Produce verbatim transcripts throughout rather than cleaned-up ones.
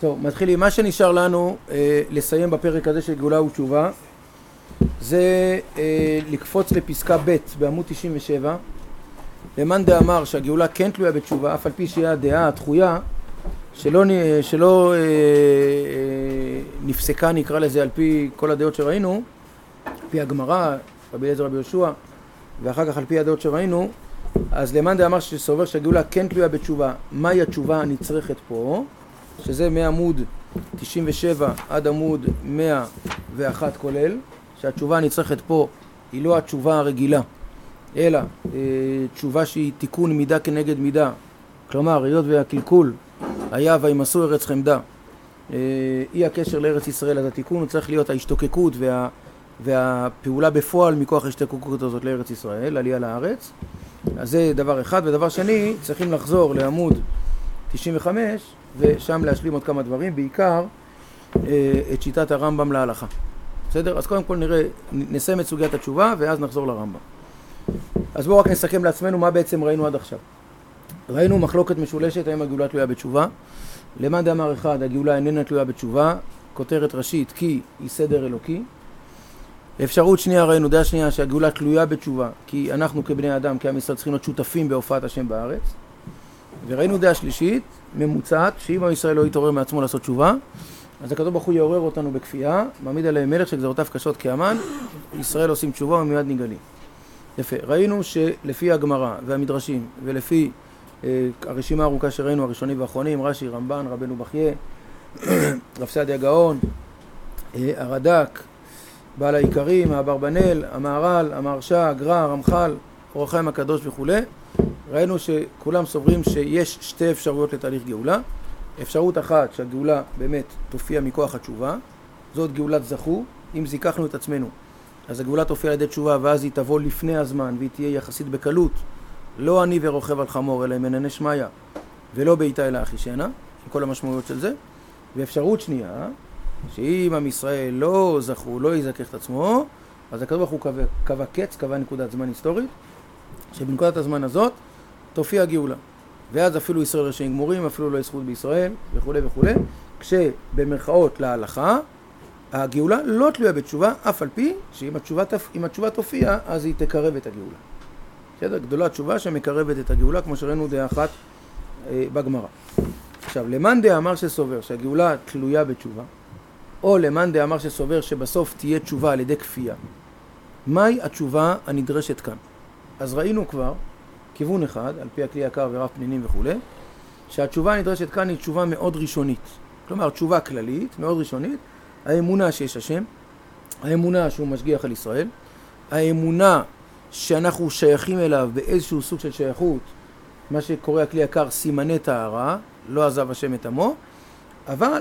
טוב, מתחילים. מה שנשאר לנו אה, לסיים בפרק הזה של גאולה ותשובה זה אה, לקפוץ לפסקה ב' בעמוד תשעים ושבע. למאן דאמר שהגאולה כן תלויה בתשובה, אף על פי שהיא הדעה התחויה שלא, שלא אה, אה, נפסקה, נקרא לזה, על פי כל הדעות שראינו, על פי הגמרא, רבי אליעזר רבי יהושע, ואחר כך על פי הדעות שראינו. אז למאן דאמר שסובר שהגאולה כן תלויה בתשובה, מהי התשובה הנצרכת פה? שזה מעמוד תשעים ושבע עד עמוד מאה ואחת כולל, שהתשובה הנצרכת פה היא לא התשובה הרגילה, אלא אה, תשובה שהיא תיקון מידה כנגד מידה. כלומר, היות והקלקול היה וימסו ארץ חמדה, אה, אי הקשר לארץ ישראל, אז התיקון הוא צריך להיות ההשתוקקות וה, והפעולה בפועל מכוח ההשתוקקות הזאת לארץ ישראל, עלייה לארץ. אז זה דבר אחד. ודבר שני, צריכים לחזור לעמוד תשעים וחמש ושם להשלים עוד כמה דברים, בעיקר אה, את שיטת הרמב"ם להלכה. בסדר? אז קודם כל נראה, נסיים את סוגיית התשובה ואז נחזור לרמב"ם. אז בואו רק נסכם לעצמנו מה בעצם ראינו עד עכשיו. ראינו מחלוקת משולשת האם הגאולה תלויה בתשובה. למאן דאמר אחד, הגאולה איננה תלויה בתשובה, כותרת ראשית כי היא סדר אלוקי. אפשרות שנייה, ראינו דעה שנייה שהגאולה תלויה בתשובה כי אנחנו כבני אדם, כעם ישראל, צריכים להיות שותפים בהופעת השם בארץ. וראינו דעה שלישית, ממוצעת, שאם עם ישראל לא יתעורר מעצמו לעשות תשובה, אז הקדוש ברוך הוא יעורר אותנו בכפייה, מעמיד עליהם מלך שגזרותיו קשות כאמן, ישראל עושים תשובה ומיד נגאלים. יפה, ראינו שלפי הגמרא והמדרשים ולפי אה, הרשימה הארוכה שראינו, הראשונים והאחרונים, רש"י, רמב"ן, רבנו בחייה, רב סעדיה גאון, אה, הרד"ק, בעל העיקרים, האברבנאל, המהר"ל, המהרש"א, הגר"א, הרמח"ל, אור החיים הקדוש וכו'. ראינו שכולם סוברים שיש שתי אפשרויות לתהליך גאולה. אפשרות אחת שהגאולה באמת תופיע מכוח התשובה, זאת גאולת זכו. אם זיככנו את עצמנו, אז הגאולה תופיע על ידי תשובה, ואז היא תבוא לפני הזמן והיא תהיה יחסית בקלות, לא אני ורוכב על חמור אלא מננה שמיה, ולא בעיתה אלא אחישנה, עם כל המשמעויות של זה. ואפשרות שנייה, שאם עם ישראל לא זכו, לא יזכך את עצמו, אז הקדוש ברוך הוא קבע, קבע קץ, קבע נקודת זמן היסטורית, שבנקודת הזמן הזאת תופיע גאולה. ואז אפילו ישראל רשעים גמורים, אפילו לא יזכות בישראל, וכו' וכו'. כשבמרכאות להלכה, הגאולה לא תלויה בתשובה, אף על פי שאם התשובה, אם התשובה תופיע, אז היא תקרב את הגאולה. בסדר? גדולה תשובה שמקרבת את הגאולה, כמו שראינו דעה אחת אה, בגמרא. עכשיו, למאן דאמר שסובר שהגאולה תלויה בתשובה, או למאן דאמר שסובר שבסוף תהיה תשובה על ידי כפייה, מהי התשובה הנדרשת כאן? אז ראינו כבר כיוון אחד, על פי הכלי יקר ורב פנינים וכו', שהתשובה הנדרשת כאן היא תשובה מאוד ראשונית. כלומר, תשובה כללית, מאוד ראשונית, האמונה שיש השם, האמונה שהוא משגיח על ישראל, האמונה שאנחנו שייכים אליו באיזשהו סוג של שייכות, מה שקורא הכלי יקר סימני טהרה, לא עזב השם את עמו, אבל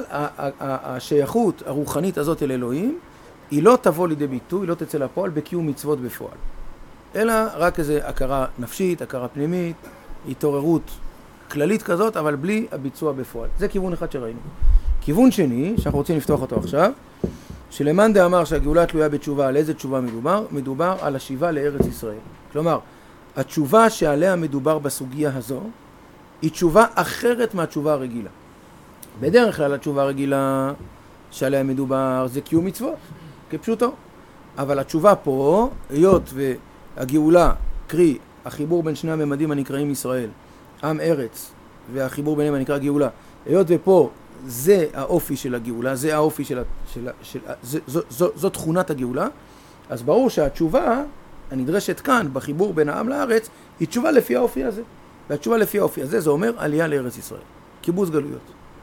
השייכות הרוחנית הזאת אל אלוהים, היא לא תבוא לידי ביטוי, היא לא תצא לפועל בקיום מצוות בפועל. אלא רק איזו הכרה נפשית, הכרה פנימית, התעוררות כללית כזאת, אבל בלי הביצוע בפועל. זה כיוון אחד שראינו. כיוון שני, שאנחנו רוצים לפתוח אותו עכשיו, שלמאן דאמר שהגאולה תלויה בתשובה, על איזה תשובה מדובר? מדובר על השיבה לארץ ישראל. כלומר, התשובה שעליה מדובר בסוגיה הזו, היא תשובה אחרת מהתשובה הרגילה. בדרך כלל התשובה הרגילה שעליה מדובר זה קיום מצוות, כפשוטו. אבל התשובה פה, היות והגאולה, קרי, החיבור בין שני הממדים הנקראים ישראל, עם ארץ, והחיבור ביניהם הנקרא גאולה, היות ופה זה האופי של הגאולה, זה האופי של, של, של זה, זו, זו, זו תכונת הגאולה, אז ברור שהתשובה הנדרשת כאן בחיבור בין העם לארץ היא תשובה לפי האופי הזה. והתשובה לפי האופי הזה זה אומר עלייה לארץ ישראל, קיבוץ גלויות.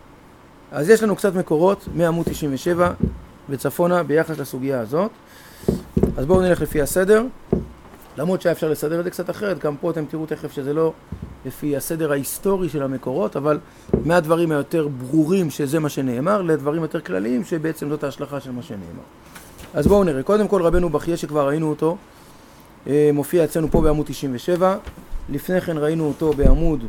אז יש לנו קצת מקורות מעמוד תשעים ושבע וצפונה ביחס לסוגיה הזאת. אז בואו נלך לפי הסדר, למרות שאפשר לסדר את זה קצת אחרת, גם פה אתם תראו תכף שזה לא לפי הסדר ההיסטורי של המקורות, אבל מהדברים היותר ברורים שזה מה שנאמר, לדברים יותר כלליים שבעצם זאת ההשלכה של מה שנאמר. אז בואו נראה, קודם כל רבנו בחייה שכבר ראינו אותו, מופיע אצלנו פה בעמוד תשעים ושבע, לפני כן ראינו אותו בעמוד,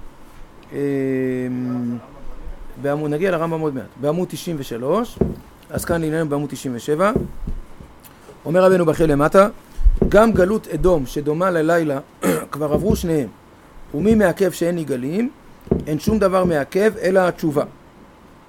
בעמוד נגיע לרמב"ם עוד מעט, בעמוד תשעים ושלוש, אז כאן לענייננו בעמוד תשעים ושבע, אומר רבנו בחייה למטה, גם גלות אדום שדומה ללילה כבר עברו שניהם, ומי מעכב שאין נגלים, אין שום דבר מעכב אלא התשובה.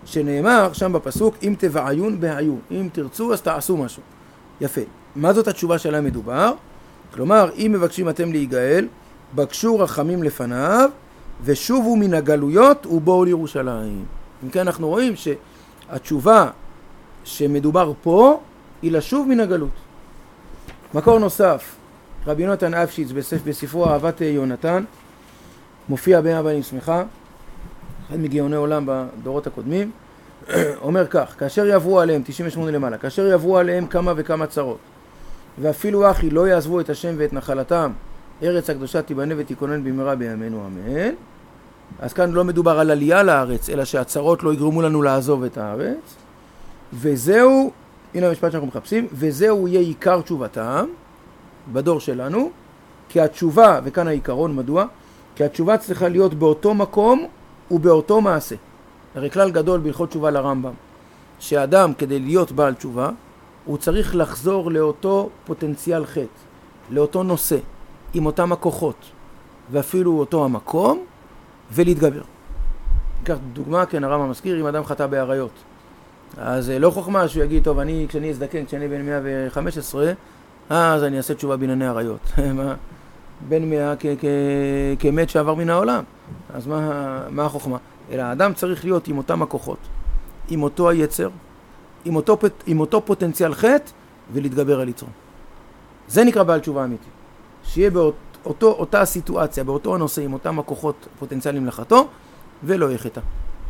שנאמר שם בפסוק, אם תבעיון בהיו, אם תרצו אז תעשו משהו. יפה. מה זאת התשובה שלהם מדובר? כלומר, אם מבקשים אתם להיגאל, בקשו רחמים לפניו, ושובו מן הגלויות ובואו לירושלים. אם כן אנחנו רואים שהתשובה שמדובר פה, היא לשוב מן הגלות. מקור נוסף, רבי יונתן אפשיץ בספרו אהבת יונתן, מופיע באבא אני שמחה, אחד מגאוני עולם בדורות הקודמים, אומר כך, כאשר יעברו עליהם, תשעים ושמונה למעלה, כאשר יעברו עליהם כמה וכמה צרות, ואפילו אחי לא יעזבו את השם ואת נחלתם, ארץ הקדושה תיבנה ותיכונן במהרה בימינו אמן. אז כאן לא מדובר על עלייה לארץ, אלא שהצרות לא יגרמו לנו לעזוב את הארץ. וזהו, הנה המשפט שאנחנו מחפשים, וזהו יהיה עיקר תשובתם בדור שלנו, כי התשובה, וכאן העיקרון מדוע, כי התשובה צריכה להיות באותו מקום ובאותו מעשה. הרי כלל גדול בהלכות תשובה לרמב"ם, שאדם כדי להיות בעל תשובה, הוא צריך לחזור לאותו פוטנציאל חטא, לאותו נושא, עם אותם הכוחות, ואפילו אותו המקום, ולהתגבר. כך דוגמה, כן, הרמב"ם מזכיר, אם אדם חטא בעריות. אז לא חוכמה שהוא יגיד, טוב, אני, כשאני אזדקן, כשאני בן מאה וחמש עשרה, אז אני אעשה תשובה בענייני עריות. בן מאה כ- כ- כמת שעבר מן העולם. אז מה, מה החוכמה? אלא האדם צריך להיות עם אותם הכוחות, עם אותו היצר, עם אותו, עם אותו פוטנציאל חטא, ולהתגבר על יצרו. זה נקרא בעל תשובה אמיתי. שיהיה באותו, אותה הסיטואציה, באותו הנושא, עם אותם הכוחות פוטנציאליים לחטוא, ולא יהיה חטא.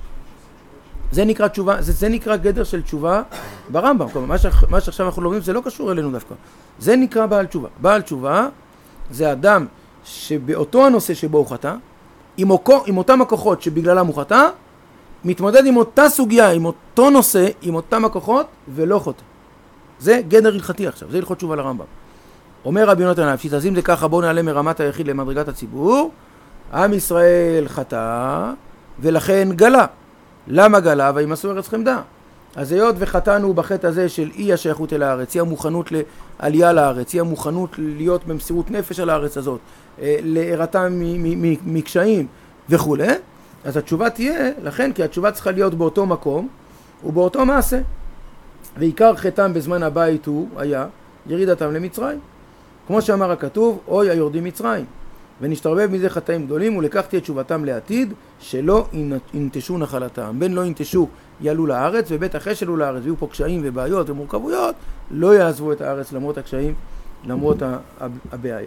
זה נקרא תשובה, זה, זה נקרא גדר של תשובה ברמב"ם. כלומר, מה, ש, מה שעכשיו אנחנו לומדים זה לא קשור אלינו דווקא. זה נקרא בעל תשובה. בעל תשובה זה אדם שבאותו הנושא שבו הוא חטא, עם, עם אותם הכוחות שבגללם הוא חטא, מתמודד עם אותה סוגיה, עם אותו נושא, עם אותם הכוחות, ולא חוטא. זה גדר הלכתי עכשיו, זה הלכות תשובה לרמב"ם. אומר רבי יונתן אפשיץ, אז אם זה ככה, בואו נעלה מרמת היחיד למדרגת הציבור. עם ישראל חטא, ולכן גלה. למה גלה? והם עשו ארץ חמדה. אז היות וחטאנו בחטא הזה של אי השייכות אל הארץ, אי המוכנות לעלייה לארץ, אי המוכנות להיות במסירות נפש על הארץ הזאת, להירתע מקשיים וכו'. אז התשובה תהיה, לכן, כי התשובה צריכה להיות באותו מקום ובאותו מעשה. ועיקר חטאם בזמן הבית הוא היה ירידתם למצרים. כמו שאמר הכתוב, אוי היורדים מצרים. ונשתרבב מזה חטאים גדולים, ולקחתי את תשובתם לעתיד, שלא ינטשו נחלתם. בין לא ינטשו יעלו לארץ, ובית אחרי שלו לארץ, ויהיו פה קשיים ובעיות ומורכבויות, לא יעזבו את הארץ למרות הקשיים, למרות הבעיה.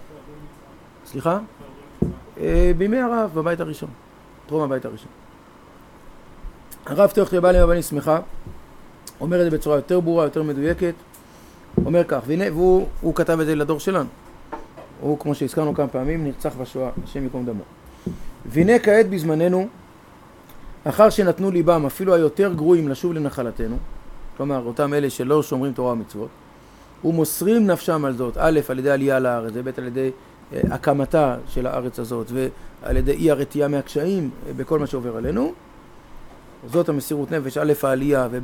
סליחה? בימי הרב, בבית הראשון. טרום הבית הראשון. הרב תוך לבעל עם הבני שמחה, אומר את זה בצורה יותר ברורה, יותר מדויקת, אומר כך, והנה, והוא הוא כתב את זה לדור שלנו. הוא, כמו שהזכרנו כמה פעמים, נרצח בשואה, השם יקום דמו. והנה כעת בזמננו, אחר שנתנו ליבם, אפילו היותר גרועים לשוב לנחלתנו, כלומר, אותם אלה שלא שומרים תורה ומצוות, ומוסרים נפשם על זאת, א', על ידי עלייה לארץ, וב' על ידי אה, הקמתה של הארץ הזאת, ועל ידי אי הרתיעה מהקשיים אה, בכל מה שעובר עלינו, זאת המסירות נפש, א', העלייה, וב'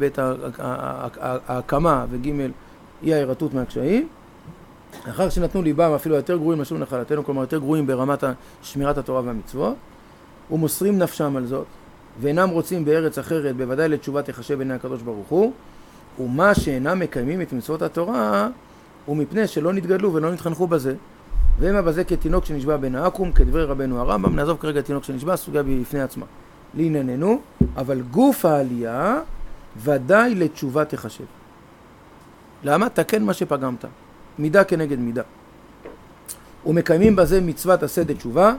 ההקמה, וג' אי ההירתות מהקשיים. אחר שנתנו ליבם אפילו יותר גרועים לשוב לנחלתנו, כלומר יותר גרועים ברמת שמירת התורה והמצוות, ומוסרים נפשם על זאת, ואינם רוצים בארץ אחרת, בוודאי לתשובה תחשב בעיני הקדוש ברוך הוא, ומה שאינם מקיימים את מצוות התורה, הוא מפני שלא נתגדלו ולא נתחנכו בזה, והם בזה כתינוק שנשבע בן העקום, כדברי רבנו הרמב"ם. נעזוב כרגע תינוק שנשבע, סוגיה בפני עצמה. לענייננו, אבל גוף העלייה ודאי לתשובה תחשב. למה? תקן מה שפגמת. מידה כנגד מידה. ומקיימים בזה מצוות עשה דתשובה,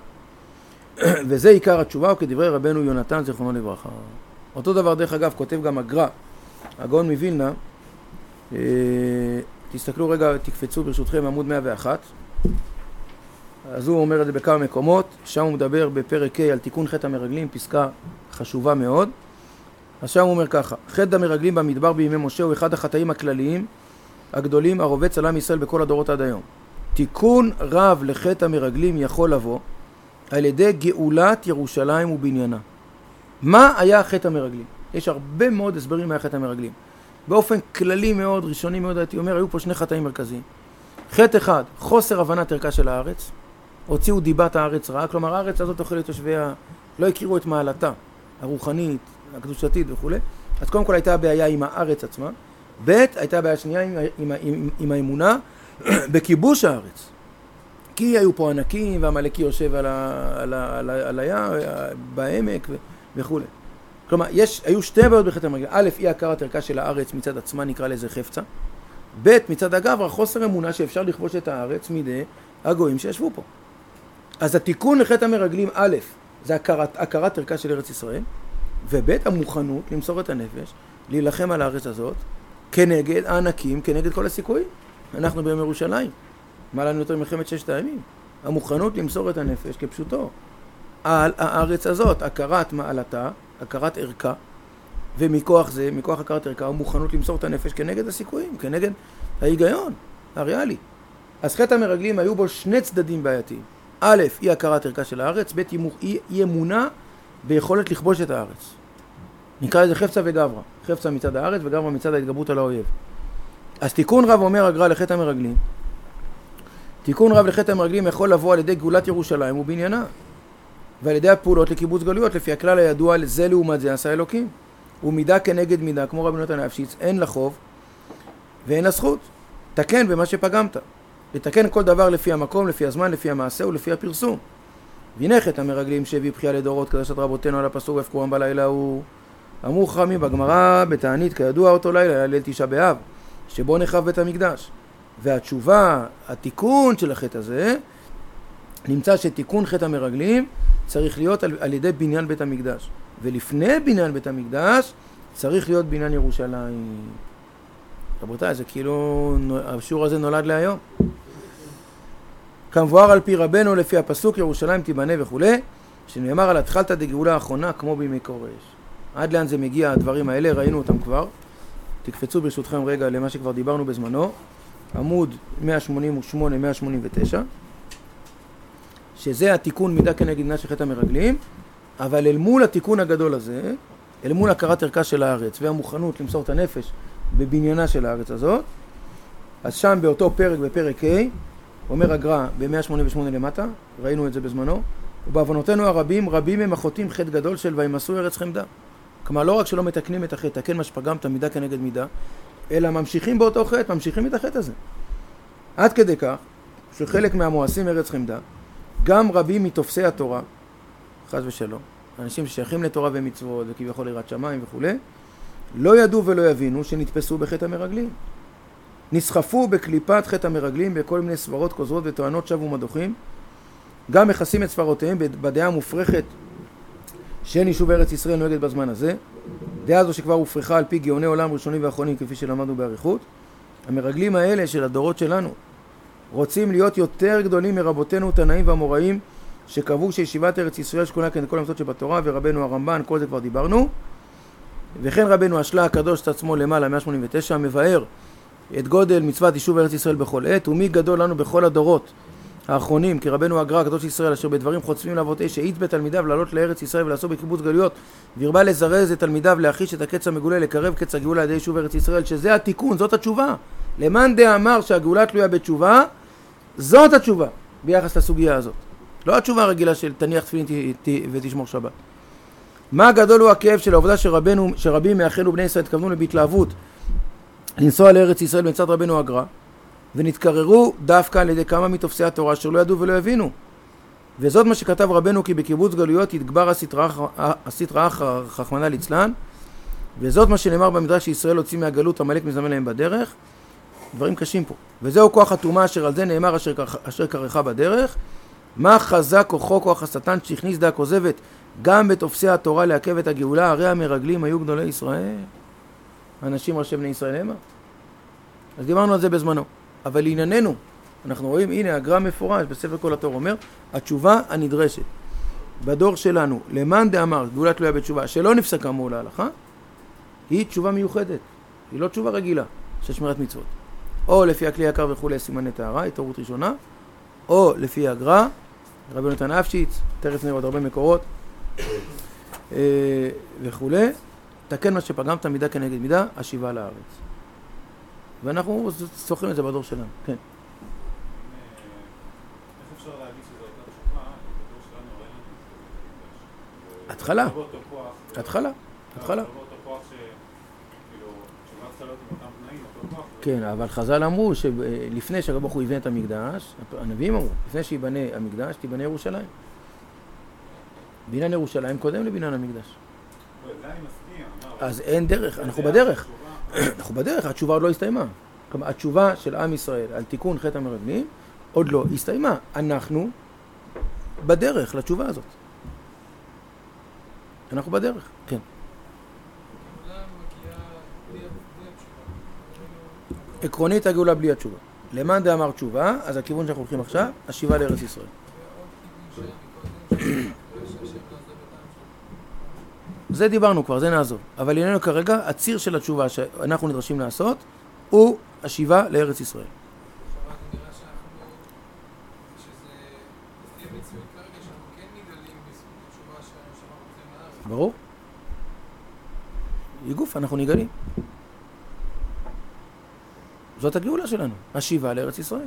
וזה עיקר התשובה, וכדברי רבנו יונתן זיכרונו לברכה. אותו דבר דרך אגב כותב גם הגר"א, הגאון מווילנה. אה, תסתכלו רגע, תקפצו ברשותכם עמוד מאה ואחת. אז הוא אומר את זה בכמה מקומות, שם הוא מדבר בפרק ה' על תיקון חטא המרגלים, פסקה חשובה מאוד. אז שם הוא אומר ככה, חטא המרגלים במדבר בימי משה הוא אחד החטאים הכלליים הגדולים הרובץ על עם ישראל בכל הדורות עד היום. תיקון רב לחטא המרגלים יכול לבוא על ידי גאולת ירושלים ובניינה. מה היה חטא המרגלים? יש הרבה מאוד הסברים מה חטא המרגלים. באופן כללי מאוד, ראשוני מאוד, הייתי אומר, היו פה שני חטאים מרכזיים. חטא אחד, חוסר הבנת ערכה של הארץ. הוציאו דיבת הארץ רעה, כלומר הארץ הזאת אוכלת תושביה, לא הכירו את מעלתה הרוחנית, הקדושתית וכו'. אז קודם כל הייתה הבעיה עם הארץ עצמה. ב' הייתה הבעיה שנייה עם, עם, עם, עם האמונה בכיבוש הארץ. כי היו פה ענקים והמלאקי יושב על, ה, על, ה, על, ה, על הים, בעמק ו, וכו'. כלומר, יש, היו שתי בעיות בחטא המרגלים. א', אי הכרת ערכה של הארץ מצד עצמה, נקרא לזה חפצה. ב', מצד הגברא, חוסר אמונה שאפשר לכבוש את הארץ מידי הגויים שישבו פה. אז התיקון לחטא המרגלים, א', זה הכרת, הכרת ערכה של ארץ ישראל, וב', המוכנות למסור את הנפש, להילחם על הארץ הזאת, כנגד הענקים, כנגד כל הסיכויים. אנחנו ביום ירושלים. מה לנו יותר מלחמת ששת הימים? המוכנות למסור את הנפש כפשוטו. על הארץ הזאת, הכרת מעלתה, הכרת ערכה, ומכוח זה, מכוח הכרת ערכה, המוכנות למסור את הנפש כנגד הסיכויים, כנגד ההיגיון, הריאלי. אז חטא המרגלים היו בו שני צדדים בעייתיים. א', אי הכרת ערכה של הארץ, ב', אי אמונה ביכולת לכבוש את הארץ. נקרא לזה חפצה וגברא. חפצה מצד הארץ וגברא מצד ההתגברות על האויב. אז תיקון רב אומר הגר"א לחטא המרגלים. תיקון רב לחטא המרגלים יכול לבוא על ידי גאולת ירושלים ובניינה, ועל ידי הפעולות לקיבוץ גלויות, לפי הכלל הידוע לזה לעומת זה עשה אלוקים. ומידה כנגד מידה, כמו רבי נתן האפשיץ, אין לחוב ואין לזכות. תקן במה שפגמת. לתקן כל דבר לפי המקום, לפי הזמן, לפי המעשה ולפי הפרסום. והנה חטא המרגלים שהביא בכייה לדורות, קדושת רבותינו על הפסוק ויפקורם בלילה הוא. אמרו חכמים בגמרא בתענית, כידוע אותו לילה, ליל תשעה באב, שבו נחרב בית המקדש. והתשובה, התיקון של החטא הזה, נמצא שתיקון חטא המרגלים צריך להיות על, על ידי בניין בית המקדש. ולפני בניין בית המקדש צריך להיות בניין ירושלים. רבותיי, זה כאילו, השיעור הזה נולד להיום. כמבואר על פי רבנו לפי הפסוק ירושלים תיבנה וכו', שנאמר על התחלתא דגאולה האחרונה כמו בימי כורש. עד לאן זה מגיע הדברים האלה, ראינו אותם כבר. תקפצו ברשותכם רגע למה שכבר דיברנו בזמנו. עמוד מאה שמונים ושמונה מאה שמונים ותשע, שזה התיקון מידה כנגד מידה של חטא המרגלים, אבל אל מול התיקון הגדול הזה, אל מול הכרת ערכה של הארץ והמוכנות למסור את הנפש בבניינה של הארץ הזאת, אז שם באותו פרק, בפרק ה', אומר הגר"א ב-מאה שמונים ושמונה למטה, ראינו את זה בזמנו, ובעוונותינו הרבים, רבים הם החוטאים חטא גדול של וימסו ארץ חמדה. כלומר, לא רק שלא מתקנים את החטא, תקן מה שפגמת מידה כנגד מידה, אלא ממשיכים באותו חטא, ממשיכים את החטא הזה. עד כדי כך, שחלק מהמואסים ארץ חמדה, גם רבים מתופסי התורה, חס ושלום, אנשים ששייכים לתורה ומצוות וכביכול יראת שמיים וכו', לא ידעו ולא יבינו שנתפסו בחטא המרגלים. נסחפו בקליפת חטא המרגלים בכל מיני סברות כוזרות וטוענות שווא ומדוחים, גם מכסים את סברותיהם בדעה המופרכת שאין יישוב ארץ ישראל נוהגת בזמן הזה, דעה זו שכבר הופרחה על פי גאוני עולם ראשונים ואחרונים כפי שלמדנו באריכות. המרגלים האלה של הדורות שלנו רוצים להיות יותר גדולים מרבותינו תנאים והמוראים שקבעו שישיבת ארץ ישראל שקונה כנגד כל המצוות שבתורה, ורבנו הרמב"ן, כל זה כבר דיברנו. וכן רבנו השלה הקדוש את עצמו למעלה מאה שמונים ותשע מבאר את גודל מצוות יישוב ארץ ישראל בכל עת, ומי גדול לנו בכל הדורות האחרונים כרבנו הגר"א הקדוש ישראל אשר בדברים חוצבים לאבות אש שהאיץ בתלמידיו לעלות לארץ ישראל ולעשות בקיבוץ גלויות, והרבה לזרז את תלמידיו להחיש את הקץ המגולה, לקרב קץ הגאולה על ידי יישוב ארץ ישראל, שזה התיקון, זאת התשובה. למאן דאמר שהגאולה תלויה בתשובה, זאת התשובה ביחס לסוגיה הזאת. לא התשובה הרגילה של תניח תפילין ותשמור שבת. מה גדול הוא הכאב של העובדה שרבנו, שרבים מאחינו בני ישראל התכוונו בהתלהבות לנסוע לארץ ישראל מצד רבנו הגר"א, ונתקררו דווקא על ידי כמה מתופסי התורה שלא ידעו ולא הבינו. וזאת מה שכתב רבנו, כי בקיבוץ גלויות יתגבר הסטרא אחרא רחמנא ליצלן, וזאת מה שנאמר במדרש שישראל הוציא מהגלות עמלק מזמן להם בדרך. דברים קשים פה. וזהו כוח הטומאה אשר על זה נאמר אשר, אשר קרחה בדרך. מה חזק כוחו כוח השטן שהכניס דעה כוזבת גם בתופסי התורה לעכב את הגאולה, הרי המרגלים היו גדולי ישראל. אנשים ראשי בני ישראל המה. אז דיברנו על זה בזמנו. אבל לענייננו, אנחנו רואים, הנה הגר"א מפורש בספר כל התורה אומר, התשובה הנדרשת בדור שלנו, למאן דאמר, גאולה תלויה בתשובה, שלא נפסקה מול ההלכה, היא תשובה מיוחדת. היא לא תשובה רגילה של שמירת מצוות. או לפי הכלי יקר וכולי סימני טהרה, התעוררות ראשונה, או לפי הגר"א, רבי נתן האפשיץ, תכף נראה עוד הרבה מקורות, וכולי, תקן מה שפגמת מידה כנגד מידה, השיבה לארץ. ואנחנו זוכרים את זה בדור שלנו, כן. איך אפשר להגיד שזו אותה תשובה, בדור שלנו ראינו את זה? התחלה, התחלה, התחלה. כן, אבל חז"ל אמרו שלפני שהקדוש ברוך הוא יבנה את המקדש, הנביאים אמרו, לפני שיבנה המקדש, תיבנה ירושלים. בניין ירושלים קודם לבניין המקדש. אז אין דרך, אנחנו בדרך. אנחנו בדרך, התשובה עוד לא הסתיימה. כלומר, התשובה של עם ישראל על תיקון חטא המרגלים עוד לא הסתיימה. אנחנו בדרך לתשובה הזאת. אנחנו בדרך, כן. עקרונית הגאולה בלי התשובה. למען דאמר תשובה, אז הכיוון שאנחנו הולכים עכשיו, השיבה לארץ ישראל. זה דיברנו כבר, זה נעזוב. אבל ענייננו כרגע, הציר של התשובה שאנחנו נדרשים לעשות, הוא השיבה לארץ ישראל. ברור? יגוף, אנחנו נגלים. זאת הגאולה שלנו, השיבה לארץ ישראל.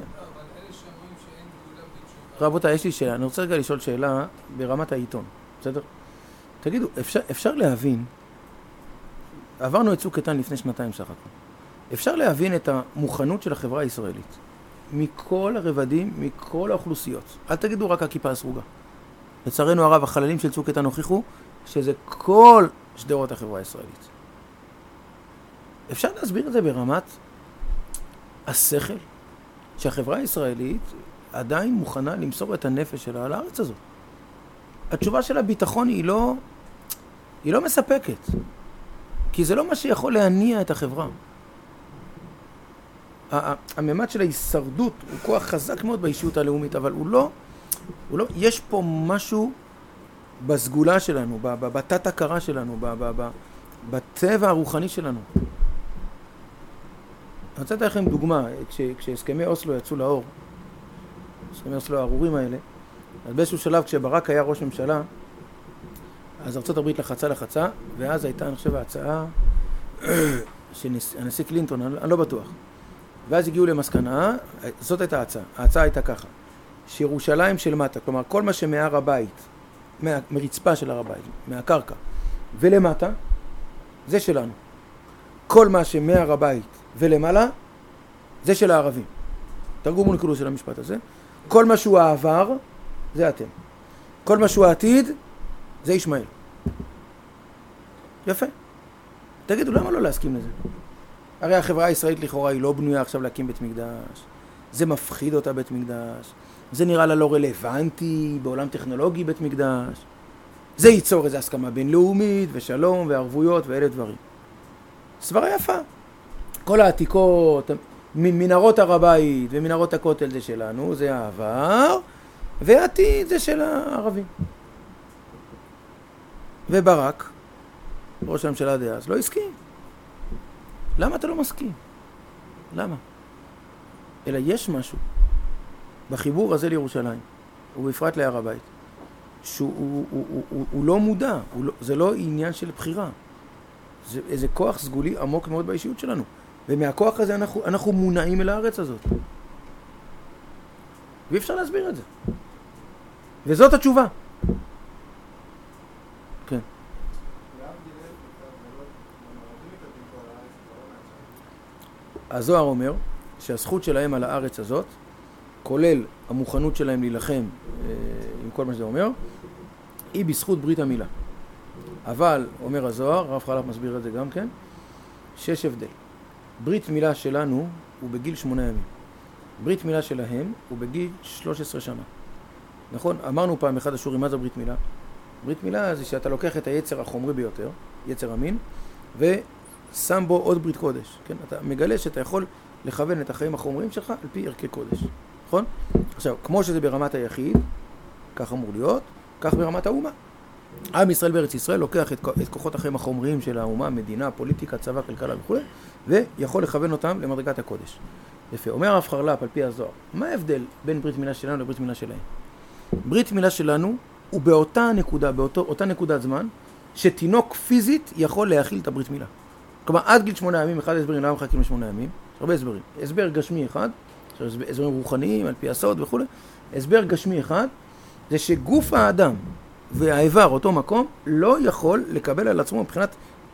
רבותיי, יש לי שאלה, אני רוצה רגע לשאול שאלה ברמת העיתון, בסדר? תגידו, אפשר, אפשר להבין, עברנו את צוק איתן לפני שנתיים סך הכל, אפשר להבין את המוכנות של החברה הישראלית, מכל הרבדים, מכל האוכלוסיות. אל תגידו רק הכיפה הסרוגה. לצערנו הרב, החללים של צוק איתן הוכיחו שזה כל שדרות החברה הישראלית. אפשר להסביר את זה ברמת השכל, שהחברה הישראלית עדיין מוכנה למסור את הנפש שלה על הארץ הזאת. התשובה של הביטחון היא לא, היא לא מספקת, כי זה לא מה שיכול להניע את החברה. הממד של ההישרדות הוא כוח חזק מאוד באישיות הלאומית, אבל הוא לא, הוא לא, יש פה משהו בסגולה שלנו, בתת הכרה שלנו, בטבע הרוחני שלנו. אני רוצה לתת לכם דוגמה, כש, כשהסכמי אוסלו יצאו לאור, הסכמי אוסלו הארורים האלה, אז באיזשהו שלב כשברק היה ראש ממשלה, אז ארצות הברית לחצה לחצה, ואז הייתה, אני חושב, ההצעה שהנשיא קלינטון, אני לא בטוח. ואז הגיעו למסקנה, זאת הייתה ההצעה, ההצעה הייתה ככה, שירושלים של מטה, כלומר כל מה שמהר הבית, מה, מרצפה של הר הבית, מהקרקע, ולמטה, זה שלנו. כל מה שמהר הבית ולמעלה, זה של הערבים. תרגום ונקודו של המשפט הזה. כל מה שהוא העבר, זה אתם. כל מה שהוא העתיד, זה ישמעאל. יפה. תגידו, למה לא להסכים לזה? הרי החברה הישראלית לכאורה היא לא בנויה עכשיו להקים בית מקדש. זה מפחיד אותה בית מקדש. זה נראה לה לא רלוונטי בעולם טכנולוגי בית מקדש. זה ייצור איזו הסכמה בינלאומית ושלום וערבויות ואלה דברים. סברה יפה. כל העתיקות, מנהרות הר הבית ומנהרות הכותל זה שלנו, זה העבר, והעתיד זה של הערבים. וברק, ראש הממשלה דאז, לא הסכים. למה אתה לא מסכים? למה? אלא יש משהו בחיבור הזה לירושלים, ובפרט להר הבית, שהוא הוא, הוא, הוא, הוא, הוא לא מודע, הוא לא, זה לא עניין של בחירה. זה איזה כוח סגולי עמוק מאוד באישיות שלנו. ומהכוח הזה אנחנו, אנחנו מונעים אל הארץ הזאת. ואי אפשר להסביר את זה. וזאת התשובה. כן. הזוהר אומר שהזכות שלהם על הארץ הזאת, כולל המוכנות שלהם להילחם עם כל מה שזה אומר, היא בזכות ברית המילה. אבל, אומר הזוהר, רב חלק מסביר את זה גם כן, שיש הבדל. ברית מילה שלנו הוא בגיל שמונה ימים. ברית מילה שלהם הוא בגיל שלוש עשרה שנה. נכון? אמרנו פעם אחד השיעורים, מה זה ברית מילה? ברית מילה זה שאתה לוקח את היצר החומרי ביותר, יצר המין, ושם בו עוד ברית קודש. כן? אתה מגלה שאתה יכול לכוון את החיים החומריים שלך על פי ערכי קודש. נכון? עכשיו, כמו שזה ברמת היחיד, כך אמור להיות, כך ברמת האומה. עם ישראל בארץ ישראל לוקח את, את כוחות החיים החומריים של האומה, מדינה, פוליטיקה, צבא, כלכלה וכו', ויכול לכוון אותם למדרגת הקודש. יפה. אומר הרב חרל"פ על פי הזוהר, מה ההבדל בין ברית מילה שלנו לברית מילה שלהם? ברית מילה שלנו הוא באותה נקודה, באותה נקודת זמן, שתינוק פיזית יכול להכיל את הברית מילה. כלומר, עד גיל שמונה ימים, אחד הסברים למה מחכים לשמונה ימים, הרבה הסברים. הסבר גשמי אחד, הסברים רוחניים על פי הסוד וכו', הסבר גשמי אחד, זה שגוף האדם והאיבר, אותו מקום, לא יכול לקבל על עצמו מבחינת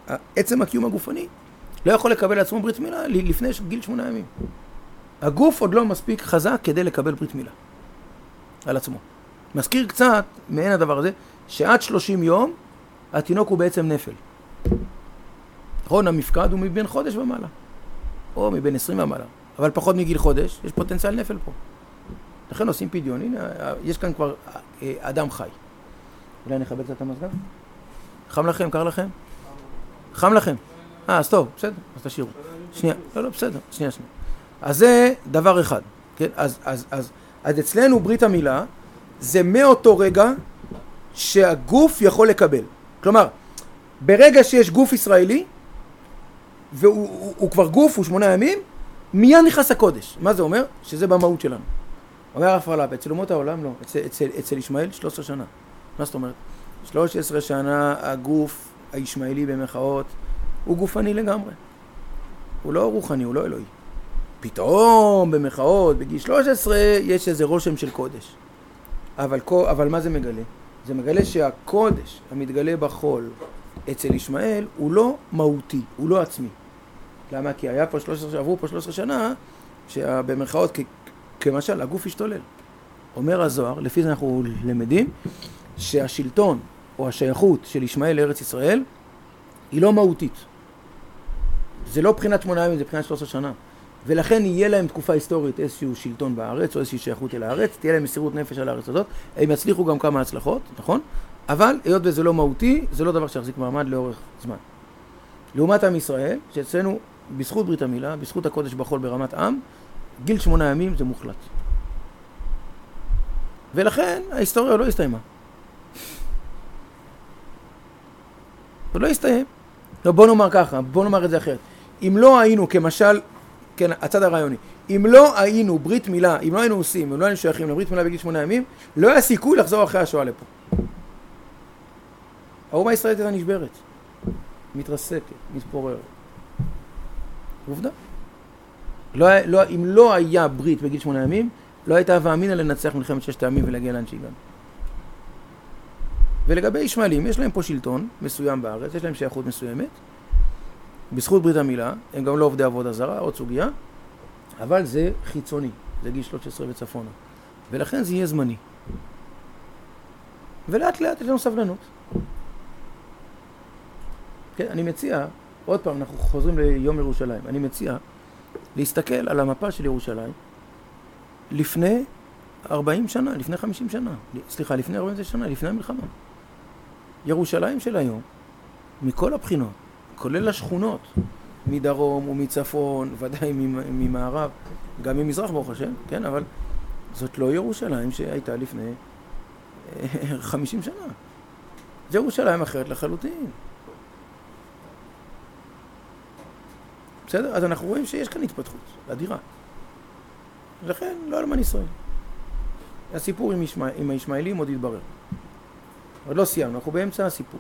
עצם הקיום הגופני לא יכול לקבל לעצמו ברית מילה לפני גיל שמונה ימים. הגוף עוד לא מספיק חזק כדי לקבל ברית מילה על עצמו. מזכיר קצת מעין הדבר הזה, שעד שלושים יום התינוק הוא בעצם נפל. נכון, המפקד הוא מבין חודש ומעלה, או מבין עשרים ומעלה, אבל פחות מגיל חודש, יש פוטנציאל נפל פה. לכן עושים פדיון, הנה, יש כאן כבר אדם חי. אולי נכבד קצת את המזגן? חם לכם, קר לכם? חם לכם? אה, אז טוב, בסדר, אז תשאירו. שנייה, לא, לא, בסדר, שנייה, שנייה. אז זה דבר אחד, כן? אז, אז, אז, אז אצלנו ברית המילה, זה מאותו רגע שהגוף יכול לקבל. כלומר, ברגע שיש גוף ישראלי, והוא הוא, הוא כבר גוף, הוא שמונה ימים, מיד נכנס הקודש. מה זה אומר? שזה במהות שלנו. אומר הרב פרלב, אצל אומות העולם לא, אצל, אצל, אצל ישמעאל שלוש עשרה שנה. מה זאת אומרת? שלוש עשרה שנה הגוף הישמעאלי במחאות הוא גופני לגמרי. הוא לא רוחני, הוא לא אלוהי. פתאום במחאות, בגיל שלוש עשרה יש איזה רושם של קודש. אבל, אבל מה זה מגלה? זה מגלה שהקודש המתגלה בחול אצל ישמעאל הוא לא מהותי, הוא לא עצמי. למה? כי היה פה שלוש עשרה, עברו פה שלוש עשרה שנה שבמחאות כ, כמשל הגוף השתולל. אומר הזוהר, לפי זה אנחנו למדים, שהשלטון או השייכות של ישמעאל לארץ ישראל היא לא מהותית. זה לא בחינת שמונה ימים, זה בחינת שלוש עשרה שנה. ולכן יהיה להם תקופה היסטורית איזשהו שלטון בארץ או איזושהי שייכות אל הארץ, תהיה להם מסירות נפש על הארץ הזאת, הם יצליחו גם כמה הצלחות, נכון? אבל היות וזה לא מהותי, זה לא דבר שיחזיק מעמד לאורך זמן. לעומת עם ישראל, שאצלנו בזכות ברית המילה, בזכות הקודש בחול ברמת עם, גיל שמונה ימים זה מוחלט. ולכן ההיסטוריה לא הסתיימה. זה לא הסתיים. לא, בוא נאמר ככה, בוא נאמר את זה אחרת. אם לא היינו כמשל, כן, הצד הרעיוני, אם לא היינו ברית מילה, אם לא היינו עושים, אם לא היינו שייכים לברית מילה בגיל שמונה ימים, לא היה סיכוי לחזור אחרי השואה לפה. האומה הישראלית הייתה נשברת, מתרסקת, מתפוררת. עובדה. לא, לא, אם לא היה ברית בגיל שמונה ימים, לא הייתה ואמינה לנצח מלחמת ששת הימים ולהגיע לאן שהגענו. ולגבי ישמעאלים, יש להם פה שלטון מסוים בארץ, יש להם שייכות מסוימת, בזכות ברית המילה, הם גם לא עובדי עבודה זרה, עוד סוגיה, אבל זה חיצוני, זה גיל שלוש עשרה וצפונה. ולכן זה יהיה זמני. ולאט לאט יש לנו סבלנות. כן, אני מציע, עוד פעם, אנחנו חוזרים ליום ירושלים, אני מציע להסתכל על המפה של ירושלים לפני ארבעים שנה, לפני חמישים שנה, סליחה, לפני ארבעים שנה, לפני המלחמה. ירושלים של היום, מכל הבחינות, כולל השכונות, מדרום ומצפון, ודאי ממערב, גם ממזרח ברוך השם, כן, אבל זאת לא ירושלים שהייתה לפני חמישים שנה. זה ירושלים אחרת לחלוטין. בסדר? אז אנחנו רואים שיש כאן התפתחות, אדירה. לכן, לא אלמן ישראל. הסיפור עם, ישמע, עם הישמעאלים עוד יתברר. עוד לא סיימנו, אנחנו באמצע הסיפור.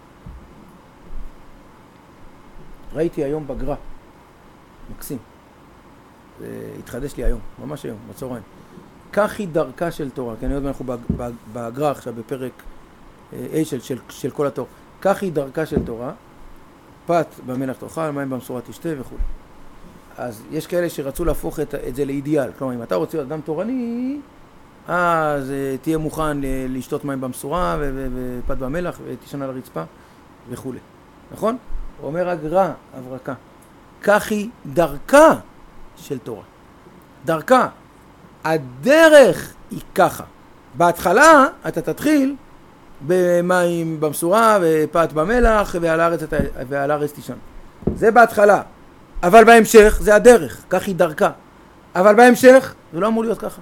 ראיתי היום בגרה, מקסים. זה התחדש לי היום, ממש היום, בצהריים. כך היא דרכה של תורה, כי אני יודע אנחנו בגרה עכשיו בפרק A של, של, של כל התורה. כך היא דרכה של תורה, פת במלח תאכל, מים במשורה תשתה וכו'. אז יש כאלה שרצו להפוך את, את זה לאידיאל. כלומר, אם אתה רוצה להיות אדם תורני, אז תהיה מוכן לשתות מים במשורה ופת במלח ותישן על הרצפה וכו'. נכון? אומר הגר"א, הברקה. כך היא דרכה של תורה. דרכה. הדרך היא ככה. בהתחלה אתה תתחיל במים במשורה ופת במלח ועל הארץ, ועל הארץ תישן. זה בהתחלה. אבל בהמשך זה הדרך. כך היא דרכה. אבל בהמשך זה לא אמור להיות ככה.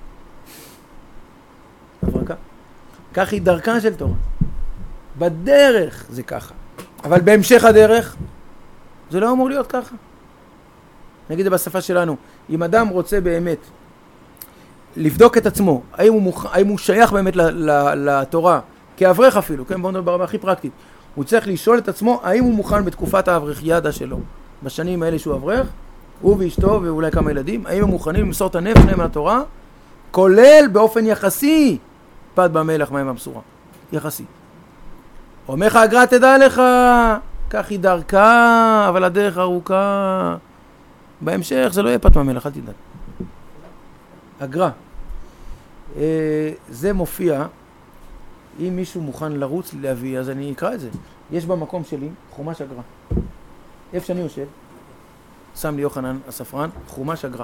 הברקה. כך היא דרכה של תורה. בדרך זה ככה. אבל בהמשך הדרך זה לא אמור להיות ככה. נגיד זה בשפה שלנו. אם אדם רוצה באמת לבדוק את עצמו, האם הוא, מוכ... האם הוא שייך באמת ל... ל... לתורה, כאברך אפילו, כן? בואו נדבר ברמה הכי פרקטית. הוא צריך לשאול את עצמו, האם הוא מוכן בתקופת האברכיאדה שלו, בשנים האלה שהוא אברך, הוא ואשתו ואולי כמה ילדים, האם הם מוכנים למסור את הנפש שלהם לתורה, כולל באופן יחסי, פת במלח מים במשורה. יחסי. אומר לך הגר"א, תדע לך, כך היא דרכה, אבל הדרך ארוכה. בהמשך זה לא יהיה פת מהמלך, אל תדאג. אגרה. אה, זה מופיע, אם מישהו מוכן לרוץ להביא, אז אני אקרא את זה. יש במקום שלי חומש אגרה. איפה שאני יושב, שם לי יוחנן הספרן, חומש אגרה.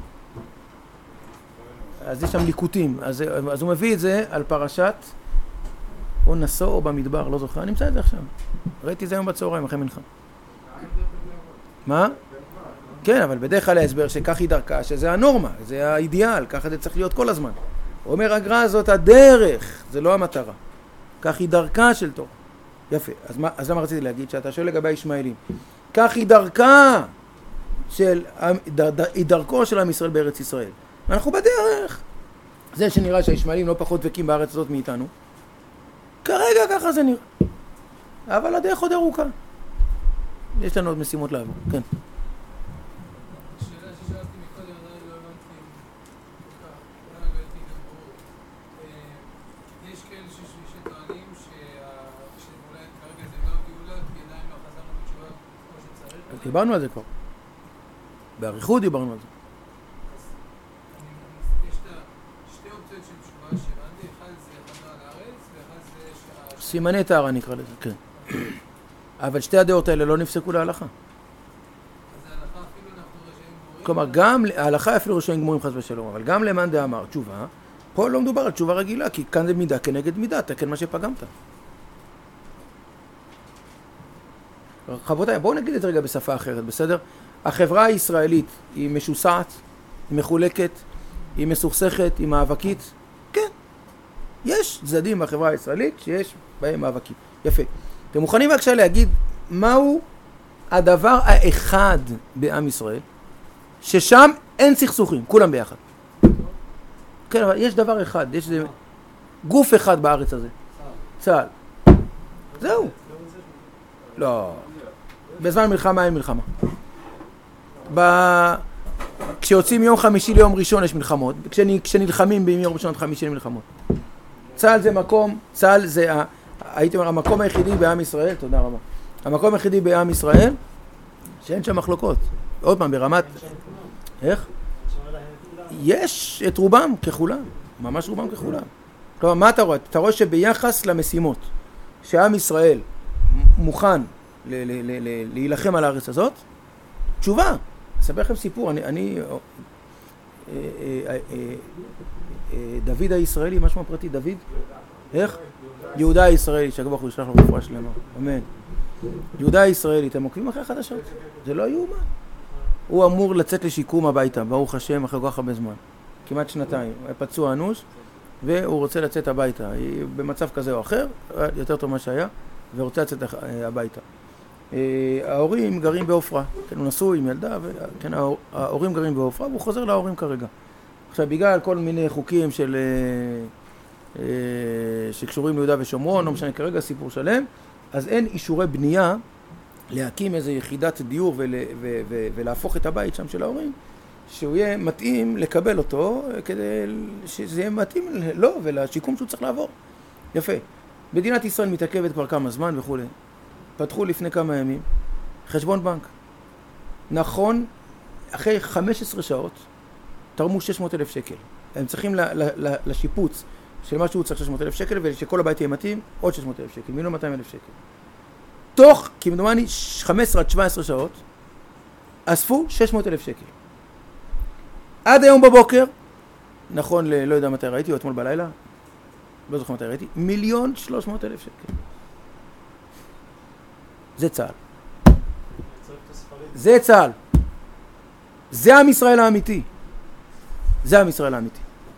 אז יש שם ליקוטים, אז, אז הוא מביא את זה על פרשת או נסו או במדבר, לא זוכר, אני אמצא את זה עכשיו. ראיתי זה היום בצהריים, אחרי מנחה. מה? כן, אבל בדרך כלל ההסבר שכך היא דרכה, שזה הנורמה, זה האידיאל, ככה זה צריך להיות כל הזמן. הוא אומר, הגר"א זאת הדרך, זה לא המטרה. כך היא דרכה של תורה. יפה, אז מה, אז למה רציתי להגיד? שאתה שואל לגבי הישמעאלים. כך היא דרכה של, היא דרכו של עם ישראל בארץ ישראל. ואנחנו בדרך. זה שנראה שהישמעאלים לא פחות דבקים בארץ הזאת מאיתנו. כרגע ככה זה נראה. אבל הדרך עוד ארוכה. יש לנו עוד משימות לעבור. כן. השאלה ששאלתי מקודם, אני לא הבנתי אולי הבאתי גם ברור. יש כאלה שטוענים שאולי כרגע זה לא גאולה, כי עדיין לא חזרנו בתשובה כמו שצריך. דיברנו על זה כבר. באריכות דיברנו על זה. יש שתי אופציות של תשובה שהבנתי, אחד זה חזרה לארץ, ואחד זה... סימני טהרה נקרא לזה, כן. אבל שתי הדעות האלה לא נפסקו להלכה. אז ההלכה אפילו אנחנו רשאים גמורים? כלומר, גם ההלכה אפילו רשאים גמורים חס ושלום, אבל גם למאן דאמר תשובה, פה לא מדובר על תשובה רגילה, כי כאן זה מידה כנגד מידה, תקן מה שפגמת. רבותיי, בואו נגיד את זה רגע בשפה אחרת, בסדר? החברה הישראלית היא משוסעת, היא מחולקת, היא מסוכסכת, היא מאבקית. כן, יש צדדים בחברה הישראלית שיש בהם מאבקים. יפה. אתם מוכנים בבקשה להגיד מהו הדבר האחד בעם ישראל ששם אין סכסוכים, כולם ביחד. כן, אבל יש דבר אחד, יש גוף אחד בארץ הזה. צה"ל. זהו. לא. בזמן מלחמה אין מלחמה. ב... כשיוצאים יום חמישי ליום ראשון יש מלחמות. כשנלחמים ביום ראשון עד חמישי אין מלחמות. צה"ל זה מקום, צה"ל זה, הייתי אומר, המקום היחידי בעם ישראל, תודה רבה. המקום היחידי בעם ישראל שאין שם מחלוקות. עוד פעם, ברמת... איך? יש את רובם ככולם. ממש רובם ככולם. כלומר, מה אתה רואה? אתה רואה שביחס למשימות שעם ישראל מוכן להילחם על הארץ הזאת, תשובה. אספר לכם סיפור, אני, אני דוד הישראלי, מה שמו פרטי? דוד? איך? יהודה הישראלי, שהקדוש ברוך הוא ישלח לו רפואה שלמה. אמן. יהודה הישראלי, אתם עוקבים אחרי החדשות? זה לא יאומן. הוא אמור לצאת לשיקום הביתה, ברוך השם, אחרי כל כך הרבה זמן. כמעט שנתיים. הוא פצוע אנוש, והוא רוצה לצאת הביתה. היא במצב כזה או אחר, יותר טוב מה שהיה, ורוצה לצאת הביתה. ההורים גרים בעופרה, כן, הוא נשוי עם ילדה, וכן, ההורים גרים בעופרה, והוא חוזר להורים כרגע. עכשיו, בגלל כל מיני חוקים של, שקשורים ליהודה ושומרון, לא משנה כרגע, סיפור שלם, אז אין אישורי בנייה להקים איזו יחידת דיור ול, ו, ו, ולהפוך את הבית שם של ההורים, שהוא יהיה מתאים לקבל אותו, כדי שזה יהיה מתאים לו ולשיקום שהוא צריך לעבור. יפה. מדינת ישראל מתעכבת כבר כמה זמן וכו'. פתחו לפני כמה ימים חשבון בנק. נכון, אחרי חמש עשרה שעות תרמו שש מאות אלף שקל. הם צריכים לשיפוץ של מה שהוא צריך שש מאות אלף שקל, ושכל הבית יהיה מתאים עוד שש מאות אלף שקל, מיליון מאתיים אלף שקל. תוך, כמדומני, חמש עשרה עד שבע עשרה שעות אספו שש מאות אלף שקל. עד היום בבוקר, נכון, לא יודע מתי ראיתי, או אתמול בלילה, לא זוכר מתי ראיתי, מיליון שלוש מאות אלף שקל. זה צה"ל. זה צה"ל. זה עם ישראל האמיתי. זה עם ישראל האמיתי.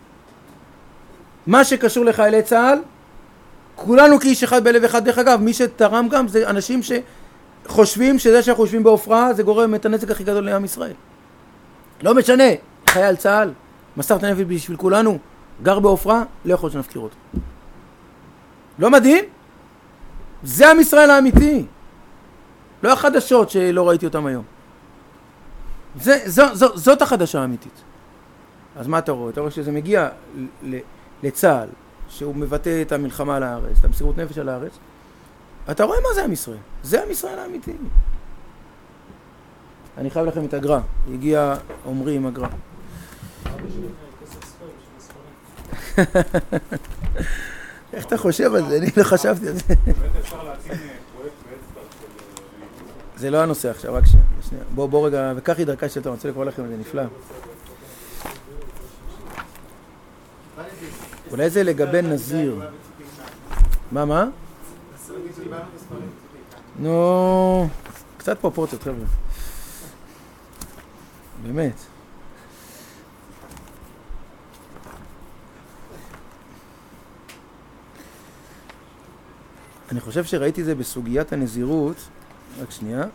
מה שקשור לחיילי צה"ל, כולנו כאיש אחד בלב אחד. דרך אגב, מי שתרם גם זה אנשים שחושבים שזה שאנחנו חושבים בעופרה, זה גורם את הנזק הכי גדול לעם ישראל. לא משנה, חייל צה"ל, מסר את הנפש בשביל כולנו, גר בעופרה, לא יכול שנפקיר אותו. לא מדהים? זה עם ישראל האמיתי. לא החדשות שלא ראיתי אותם היום. זה, זו, זו, זאת החדשה האמיתית. אז מה אתה רואה? אתה רואה שזה מגיע לצה"ל, שהוא מבטא את המלחמה על הארץ, את המסירות נפש על הארץ, אתה רואה מה זה עם ישראל? זה עם ישראל האמיתי. אני חייב לכם את הגר"א. הגיע עומרי עם הגר"א. איך אתה חושב על זה? אני לא חשבתי על זה. זה לא הנושא עכשיו, רק שנייה. בוא, בוא רגע, וכך היא דרכה של תורה. אני רוצה לקרוא לכם, זה נפלא. אולי זה לגבי נזיר. מה, מה? נו, קצת פרופורציות, חבר'ה. באמת. אני חושב שראיתי זה בסוגיית הנזירות. רק שנייה.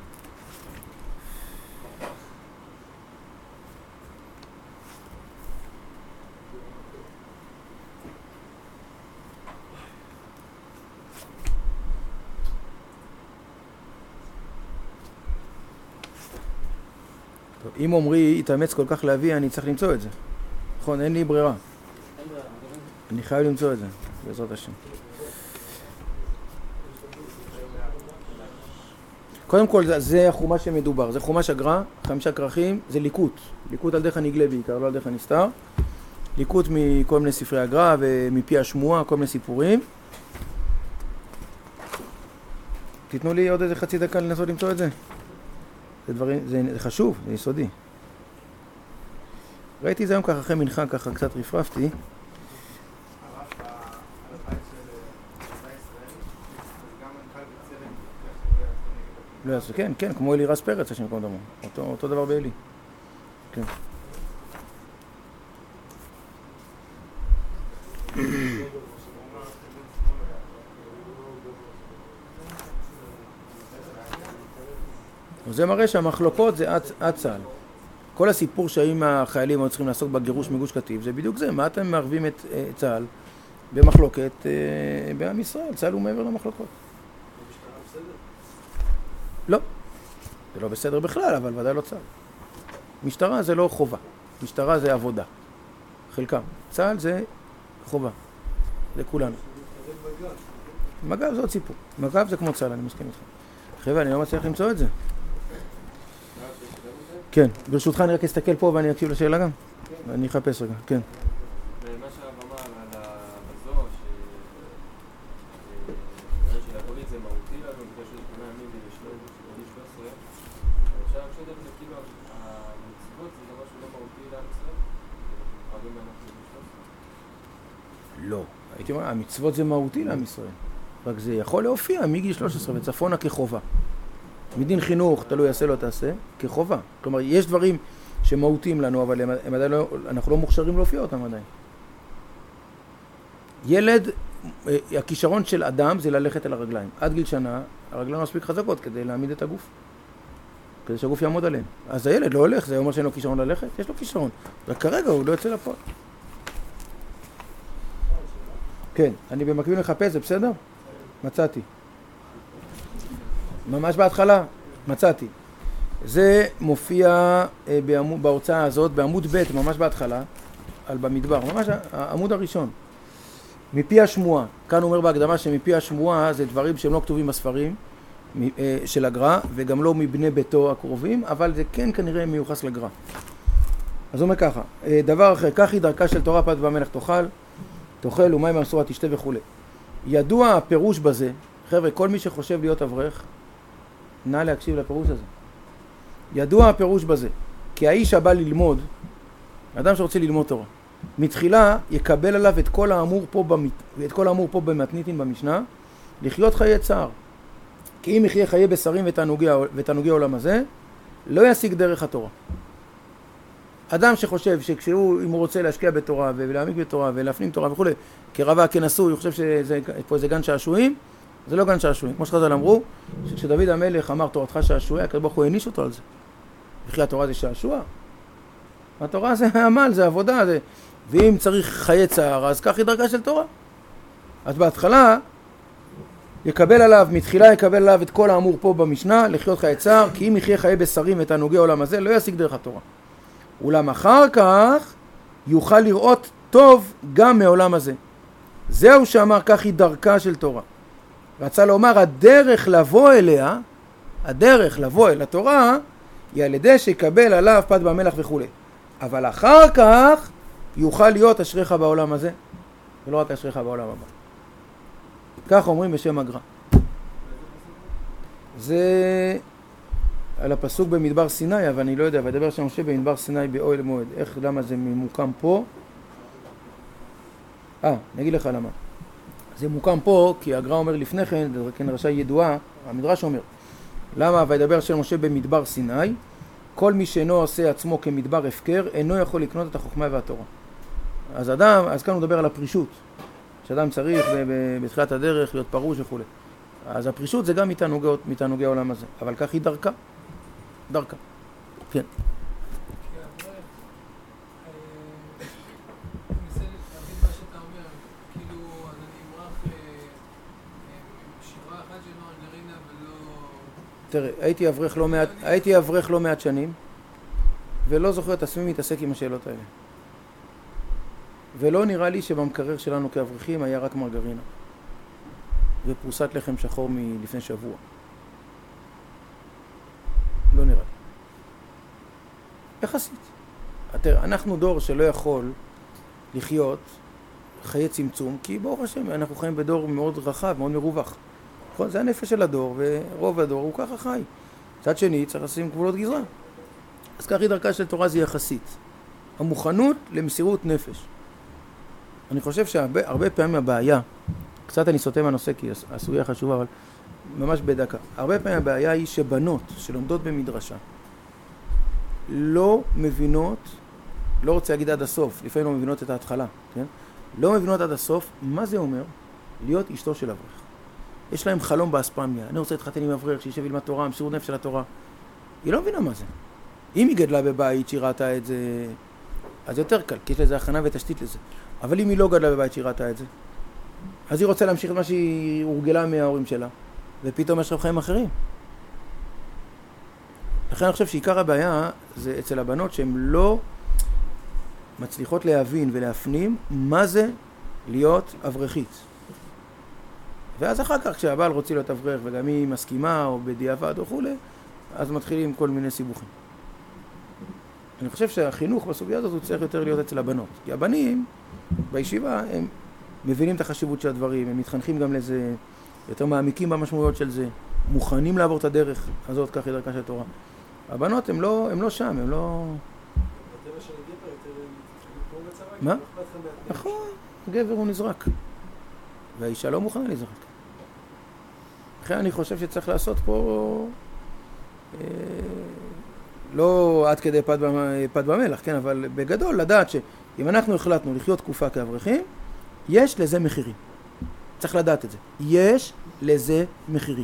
טוב, אם עומרי יתאמץ כל כך להביא, אני צריך למצוא את זה. נכון, אין לי ברירה. אני חייב למצוא את זה, בעזרת השם. קודם כל, זה, זה החומש שמדובר, זה חומש הגר"א, חמישה כרכים, זה ליקוט. ליקוט על דרך הנגלה בעיקר, לא על דרך הנסתר. ליקוט מכל מיני ספרי הגר"א ומפי השמועה, כל מיני סיפורים. תיתנו לי עוד איזה חצי דקה לנסות למצוא את זה. זה, דברים, זה, זה חשוב, זה יסודי. ראיתי את זה היום ככה אחרי מנחה, ככה קצת רפרפתי. לא יעשו, כן, כן, כמו אלירז פרץ, השם יקום דמו. אותו, אותו דבר באלי. כן. זה מראה שהמחלוקות זה עד צה"ל. כל הסיפור שהאם החיילים היו צריכים לעסוק בגירוש מגוש קטיף, זה בדיוק זה. מה אתם מערבים את צה"ל במחלוקת בעם ישראל? צה"ל הוא מעבר למחלוקות. לא. זה לא בסדר בכלל, אבל ודאי לא צה"ל. משטרה זה לא חובה. משטרה זה עבודה. חלקם. צה"ל זה חובה. זה כולנו. מג"ב זה עוד סיפור. מג"ב זה כמו צה"ל, אני מסכים איתך. חבר'ה, אני לא מצליח למצוא את זה. כן, ברשותך אני רק אסתכל פה ואני אקשיב לשאלה גם. אני אחפש רגע, כן. ומה שהרב אמר על הזו, שהפוליט זה מהותי לנו, בגלל שיש בני ימים ובשלום, שלוש עשרה, אפשר לחשוב את זה כאילו המצוות זה דבר שהוא לא מהותי לעם ישראל? הרבה מהמצוות שלוש עשרה? לא, הייתי אומר, המצוות זה מהותי לעם ישראל. רק זה יכול להופיע מגיל שלוש עשרה וצפונה כחובה. מדין חינוך, תלוי יעשה לא תעשה, כחובה. כלומר, יש דברים שמהותיים לנו, אבל הם, הם עדיין לא, אנחנו לא מוכשרים להופיע אותם עדיין. ילד, הכישרון של אדם זה ללכת אל הרגליים. עד גיל שנה, הרגליים מספיק חזקות כדי להעמיד את הגוף. כדי שהגוף יעמוד עליהם. אז הילד לא הולך, זה אומר שאין לו כישרון ללכת? יש לו כישרון. רק כרגע הוא לא יוצא לפועל. כן, אני במקביל לחפש, זה בסדר? מצאתי. ממש בהתחלה, מצאתי. זה מופיע אה, בעמוד, בהוצאה הזאת, בעמוד ב', ממש בהתחלה, על במדבר, ממש העמוד הראשון. מפי השמועה, כאן הוא אומר בהקדמה שמפי השמועה זה דברים שהם לא כתובים בספרים אה, של הגר"א, וגם לא מבני ביתו הקרובים, אבל זה כן כנראה מיוחס לגר"א. אז הוא אומר ככה, אה, דבר אחר, כך היא דרכה של תורה פת במלך תאכל, תאכל ומים במסורה תשתה וכו'. ידוע הפירוש בזה, חבר'ה, כל מי שחושב להיות אברך, נא להקשיב לפירוש הזה. ידוע הפירוש בזה, כי האיש הבא ללמוד, אדם שרוצה ללמוד תורה, מתחילה יקבל עליו את כל האמור פה, במת... את כל האמור פה במתניתין במשנה, לחיות חיי צער. כי אם יחיה חיי בשרים ותענוגי, ותענוגי העולם הזה, לא ישיג דרך התורה. אדם שחושב שכשהוא, אם הוא רוצה להשקיע בתורה ולהעמיק בתורה ולהפנים תורה וכו', כרבה, כנשוי, הוא חושב שפה איזה גן שעשועים, זה לא גן שעשועים. כמו שחז"ל אמרו, שכשדוד המלך אמר תורתך שעשועי, הקדוש ברוך הוא העניש אותו על זה. וכי התורה זה שעשוע? התורה זה עמל, זה עבודה, זה... ואם צריך חיי צער, אז כך היא דרכה של תורה. אז בהתחלה, יקבל עליו, מתחילה יקבל עליו את כל האמור פה במשנה, לחיות חיי צער, כי אם יחיה חיי בשרים ותענוגי העולם הזה, לא ישיג דרך התורה. אולם אחר כך, יוכל לראות טוב גם מעולם הזה. זהו שאמר, כך היא דרכה של תורה. רצה לומר, הדרך לבוא אליה, הדרך לבוא אל התורה, היא על ידי שיקבל עליו פת במלח וכו'. אבל אחר כך יוכל להיות אשריך בעולם הזה, ולא רק אשריך בעולם הבא. כך אומרים בשם הגר"א. זה על הפסוק במדבר סיני, אבל אני לא יודע, וידבר שם משה במדבר סיני באוהל מועד. איך, למה זה ממוקם פה? אה, אני אגיד לך למה. זה מוקם פה, כי הגר"א אומר לפני כן, זה כן רש"י ידועה, המדרש אומר, למה וידבר של משה במדבר סיני? כל מי שאינו עושה עצמו כמדבר הפקר, אינו יכול לקנות את החוכמה והתורה. אז אדם, אז כאן הוא מדבר על הפרישות, שאדם צריך בתחילת הדרך להיות פרוש וכו'. אז הפרישות זה גם מתענוגי העולם הזה, אבל כך היא דרכה, דרכה. כן. תראה, הייתי אברך לא מעט, הייתי אברך לא מעט שנים, ולא זוכר את עצמי מתעסק עם השאלות האלה. ולא נראה לי שבמקרר שלנו כאברכים היה רק מרגרינה. ופרוסת לחם שחור מלפני שבוע. לא נראה לי. יחסית. תראה, אנחנו דור שלא יכול לחיות חיי צמצום, כי ברוך השם, אנחנו חיים בדור מאוד רחב, מאוד מרווח. זה הנפש של הדור, ורוב הדור הוא ככה חי. מצד שני, צריך לשים גבולות גזרה. אז כך היא דרכה של תורה זה יחסית. המוכנות למסירות נפש. אני חושב שהרבה הרבה פעמים הבעיה, קצת אני סוטה מהנושא כי הסוגיה חשובה, אבל ממש בדקה. הרבה פעמים הבעיה היא שבנות שלומדות במדרשה לא מבינות, לא רוצה להגיד עד הסוף, לפעמים לא מבינות את ההתחלה, כן? לא מבינות עד הסוף מה זה אומר להיות אשתו של אברך. יש להם חלום באספמיה, אני רוצה להתחתן עם אברך שישב ילמד תורה, מסירות נפש של התורה. היא לא מבינה מה זה. אם היא גדלה בבית שהיא ראתה את זה, אז יותר קל, כי יש לזה הכנה ותשתית לזה. אבל אם היא לא גדלה בבית שהיא ראתה את זה, אז היא רוצה להמשיך את מה שהיא הורגלה מההורים שלה, ופתאום יש רב חיים אחרים. לכן אני חושב שעיקר הבעיה זה אצל הבנות שהן לא מצליחות להבין ולהפנים מה זה להיות אברכית. ואז אחר כך כשהבעל רוצה להיות אברך וגם היא מסכימה או בדיעבד וכו', אז מתחילים כל מיני סיבוכים. אני חושב שהחינוך בסוגיה הזאת הוא צריך יותר להיות אצל הבנות. כי הבנים בישיבה הם מבינים את החשיבות של הדברים, הם מתחנכים גם לזה, יותר מעמיקים במשמעויות של זה, מוכנים לעבור את הדרך הזאת, כך היא דרכה של התורה. הבנות הם לא, הם לא שם, הם לא... מה? נכון, גבר הוא נזרק. והאישה לא מוכנה לזרק. לכן אני חושב שצריך לעשות פה... אה, לא עד כדי פת, פת במלח, כן? אבל בגדול לדעת שאם אנחנו החלטנו לחיות תקופה כאברכים, יש לזה מחירים. צריך לדעת את זה. יש לזה מחירים.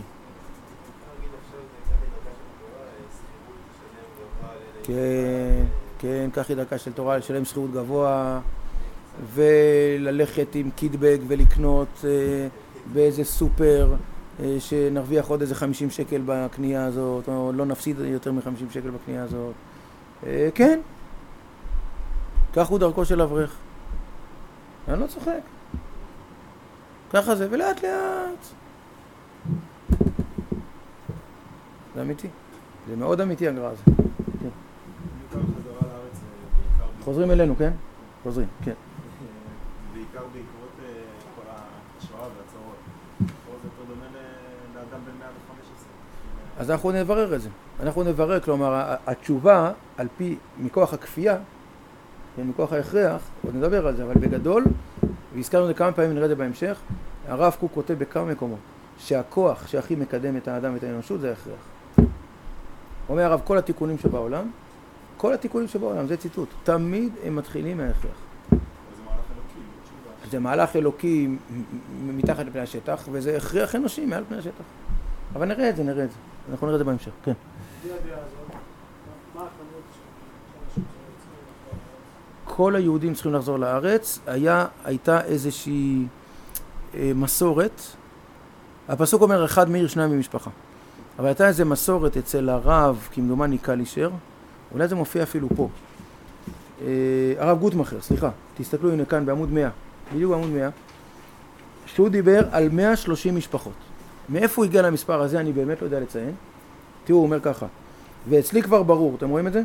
כן, כן, כך היא דרכה של תורה, לשלם שכירות גבוה, וללכת עם קידבג ולקנות אה, באיזה סופר, אה, שנרוויח עוד איזה חמישים שקל בקנייה הזאת, או לא נפסיד יותר מ-חמישים שקל בקנייה הזאת. אה, כן, כך הוא דרכו של אברך. אני לא צוחק. ככה זה, ולאט לאט. זה אמיתי. זה מאוד אמיתי הגר"א הזה. כן. חוזרים אלינו, כן? חוזרים, כן. בעיקר בעקבות כל השואה והצורות. פה זה יותר דומה לאדם בן מאה וחמש עשרה. אז אנחנו נברר את זה. אנחנו נברר, כלומר, התשובה על פי, מכוח הכפייה, מכוח ההכרח, עוד נדבר על זה, אבל בגדול, והזכרנו את זה כמה פעמים, נראה את זה בהמשך, הרב קוק כותב בכמה מקומות, שהכוח שהכי מקדם את האדם ואת האנושות זה ההכרח. אומר הרב, כל התיקונים שבעולם, כל התיקונים שבעולם, זה ציטוט, תמיד הם מתחילים מההכרח. זה מהלך אלוקי מתחת לפני השטח, וזה הכרח אנושי מעל פני השטח. אבל נראה את זה, נראה את זה. אנחנו נראה את זה בהמשך, כן. כל היהודים צריכים לחזור לארץ. היה, הייתה איזושהי אה, מסורת. הפסוק אומר, אחד מעיר שניים ממשפחה. אבל הייתה איזו מסורת אצל הרב, כמדומני קלישר, אולי זה מופיע אפילו פה. אה, הרב גוטמכר, סליחה, תסתכלו הנה כאן בעמוד מאה. בדיוק בעמוד מאה. שהוא דיבר על מאה ושלושים משפחות. מאיפה הוא הגיע למספר הזה אני באמת לא יודע לציין. תראו, הוא אומר ככה, ואצלי כבר ברור, אתם רואים את זה?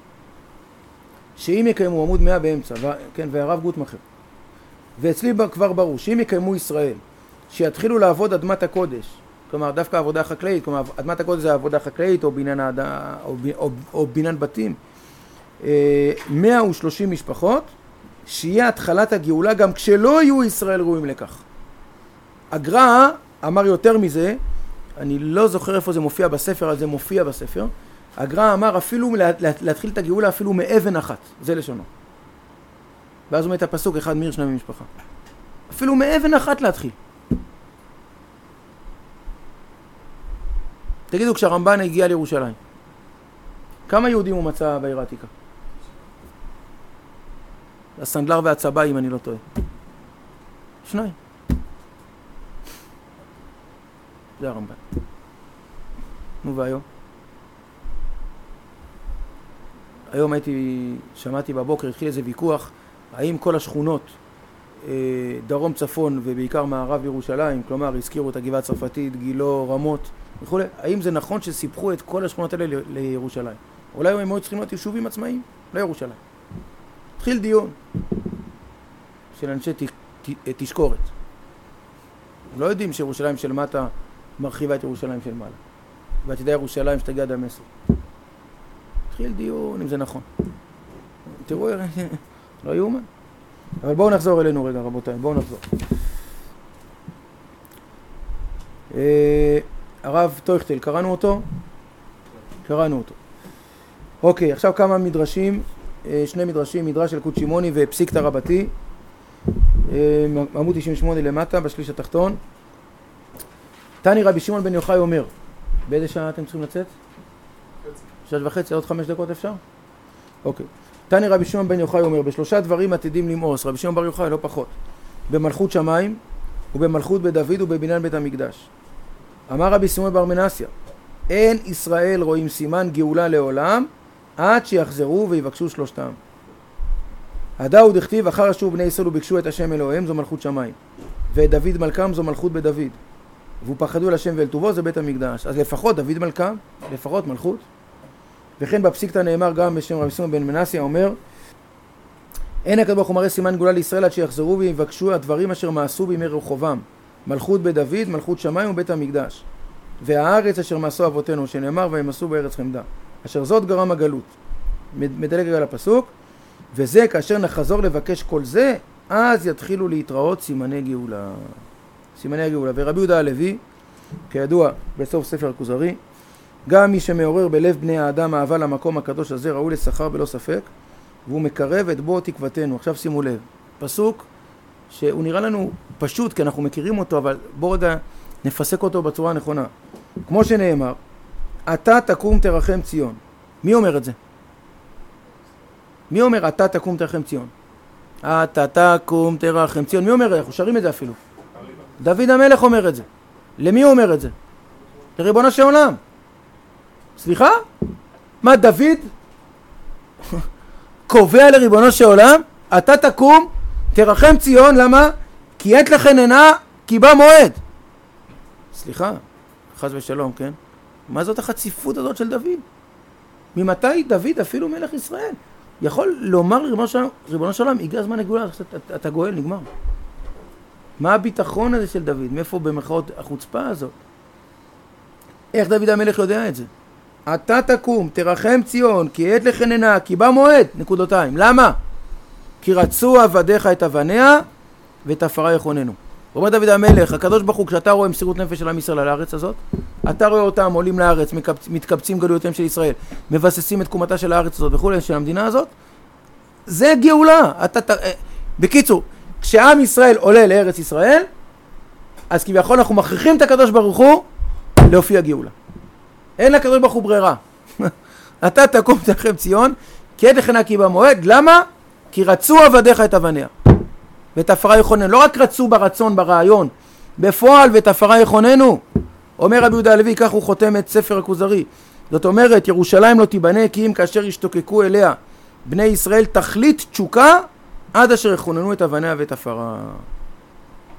שאם יקיימו עמוד מאה באמצע, ו... כן, והרב גוטמכר, ואצלי כבר ברור שאם יקיימו ישראל, שיתחילו לעבוד אדמת הקודש, כלומר דווקא עבודה חקלאית, כלומר אדמת הקודש זה עבודה חקלאית או בניין, העד... או... או... או בניין בתים, מאה ושלושים משפחות, שיהיה התחלת הגאולה גם כשלא יהיו ישראל ראויים לכך. הגר"א אמר יותר מזה, אני לא זוכר איפה זה מופיע בספר, אבל זה מופיע בספר. הגר"א אמר אפילו להתחיל את הגאולה אפילו מאבן אחת, זה לשונו. ואז הוא מת הפסוק אחד מיר שניים ממשפחה. אפילו מאבן אחת להתחיל. תגידו, כשהרמב"ן הגיע לירושלים, כמה יהודים הוא מצא בעיר העתיקה? הסנדלר והצבא, אם אני לא טועה. שניים. זה הרמב"ן. נו והיום? היום הייתי, שמעתי בבוקר, התחיל איזה ויכוח, האם כל השכונות דרום צפון ובעיקר מערב ירושלים, כלומר הזכירו את הגבעה הצרפתית, גילו, רמות וכו', האם זה נכון שסיפחו את כל השכונות האלה לירושלים? אולי הם היו צריכים להיות יישובים עצמאיים, לא ירושלים. התחיל דיון של אנשי תשקורת. לא יודעים שירושלים של מטה מרחיבה את ירושלים של מעלה. ועתידה ירושלים שתגיע עד המסר. התחיל דיון אם זה נכון. תראו, לא יאומן. אבל בואו נחזור אלינו רגע, רבותיי. בואו נחזור. הרב טויכטל, קראנו אותו? קראנו אותו. אוקיי, עכשיו כמה מדרשים, שני מדרשים, מדרש של קודשימוני ופסיקתא רבתי, עמוד תשעים ושמונה למטה, בשליש התחתון. תני רבי שמעון בן יוחאי אומר, באיזה שעה אתם צריכים לצאת? שש וחצי, עוד חמש דקות אפשר? אוקיי. תני רבי שמעון בן יוחאי אומר, בשלושה דברים עתידים למאוס, רבי שמעון בר יוחאי לא פחות, במלכות שמיים ובמלכות בדוד ובבניין בית המקדש. אמר רבי שמעון בר מנסיה, אין ישראל רואים סימן גאולה לעולם עד שיחזרו ויבקשו שלושתם. הדאוד הכתיב, אחר אשור בני ישראל וביקשו את השם אלוהים, זו מלכות שמיים, ואת דוד מלכם זו מלכות בדוד, והוא פחדו אל השם ואל טובו, זה בית המקדש. אז לפחות דוד מלכם, לפחות מלכות. וכן בפסיקתא נאמר גם בשם רבי שמעון בן מנסיה, אומר, אין הקדוש ברוך הוא מראה סימן גאולה לישראל עד שיחזרו ויבקשו הדברים אשר מעשו בימי רחובעם, מלכות בדוד, מלכות שמיים ובית המקדש, והארץ אשר מעשו אבותינו, שנאמר והם עשו בארץ חמדה, אשר זאת גרם הגלות. מדלג רגע לפסוק, וזה כאשר נחזור לבקש כל זה, אז יתחילו להתראות סימני גאולה. סימני הגאולה. ורבי יהודה הלוי, כידוע בסוף ספר הכוזרי, גם מי שמעורר בלב בני האדם אהבה למקום הקדוש הזה ראוי לשכר בלא ספק, והוא מקרב את בו תקוותנו. עכשיו שימו לב, פסוק שהוא נראה לנו פשוט כי אנחנו מכירים אותו, אבל בואו רגע נפסק אותו בצורה הנכונה. כמו שנאמר, אתה תקום תרחם ציון. מי אומר את זה? מי אומר אתה תקום תרחם ציון? אתה תקום תרחם ציון. מי אומר? אנחנו שרים את זה אפילו. דוד המלך אומר את זה. למי הוא אומר את זה? לריבונו של עולם. סליחה? מה דוד קובע לריבונו של עולם? אתה תקום תרחם ציון. למה? כי עת לכן עינה כי בא מועד. סליחה, חס ושלום, כן? מה זאת החציפות הזאת של דוד? ממתי דוד אפילו מלך ישראל יכול לומר ריבונו של עולם, הגיע הזמן הגאולה, אתה גואל, נגמר. מה הביטחון הזה של דוד? מאיפה במרכאות החוצפה הזאת? איך דוד המלך יודע את זה? אתה תקום, תרחם ציון, כי עת לכן עינה, כי בא מועד, נקודותיים. למה? כי רצו עבדיך את אבניה ואת עפרה יחוננו. אומר דוד המלך, הקדוש ברוך הוא, כשאתה רואה מסירות נפש של עם ישראל על הארץ הזאת, אתה רואה אותם עולים לארץ, מתקבצים גלויותיהם של ישראל, מבססים את תקומתה של הארץ הזאת וכו', של המדינה הזאת, זה גאולה. אתה, ת... בקיצור, כשעם ישראל עולה לארץ ישראל, אז כביכול אנחנו מכריחים את הקדוש ברוך הוא להופיע גאולה. אין לקדוש ברוך הוא ברירה. אתה תקום תרחם ציון, כי עת לכן עינה כי בא מועד. למה? כי רצו עבדיך את אבניה ואת עפרה יחוננו. לא רק רצו ברצון, ברעיון, בפועל ואת עפרה יחוננו. אומר רבי יהודה הלוי, כך הוא חותם את ספר הכוזרי. זאת אומרת, ירושלים לא תיבנה כי אם כאשר ישתוקקו אליה בני ישראל תכלית תשוקה עד אשר יכוננו את אבניה ואת עפרה.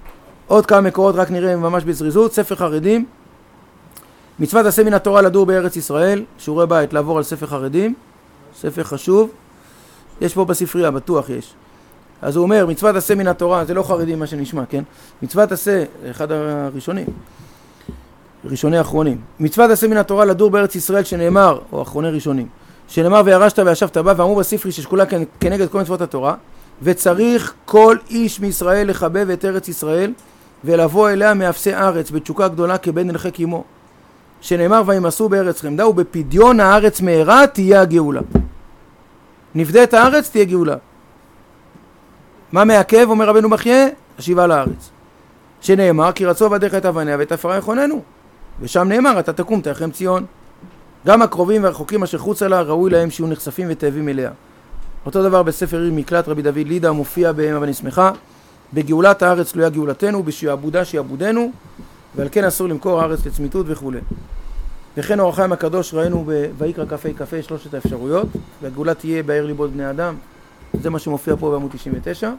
עוד כמה מקורות רק נראה ממש בזריזות. ספר חרדים, מצוות עשה מן התורה לדור בארץ ישראל, שיעורי בית לעבור על ספר חרדים, ספר חשוב, יש פה בספרייה, בטוח יש. אז הוא אומר, מצוות עשה מן התורה, זה לא חרדים מה שנשמע, כן? מצוות עשה, אחד הראשונים, ראשוני האחרונים. מצוות עשה מן התורה לדור בארץ ישראל שנאמר, או אחרוני ראשונים, שנאמר וירשת וישבת בה, ואמרו בספרי ששקולה כנגד כל מצוות התורה, וצריך כל איש מישראל לחבב את ארץ ישראל, ולבוא אליה מאפסי ארץ בתשוקה גדולה כבן נלחק עמו. שנאמר וימסו בארץ חמדה, ובפדיון הארץ מהרה תהיה הגאולה. נפדה את הארץ, תהיה גאולה. מה מעכב, אומר רבנו מחיה? השיבה לארץ. שנאמר, כי רצו עבדיך את אבניה ואת עפרה יכוננו. ושם נאמר, אתה תקום תרחם ציון. גם הקרובים והרחוקים אשר חוץ לה, ראוי להם שיהיו נחשפים ותאבים אליה. אותו דבר בספר מקלט רבי דוד לידה, מופיע בהמה ונשמחה. בגאולת הארץ תלויה גאולתנו, בשעבודה שעבודנו, ועל כן אסור למכור הארץ לצמיתות וכו'. וכן אור החיים הקדוש ראינו בויקרא כ"ה כ"ה שלושת האפשרויות, והגאולה תהיה באר ליבות בני אדם. זה מה שמופיע פה בעמוד תשעים ותשע.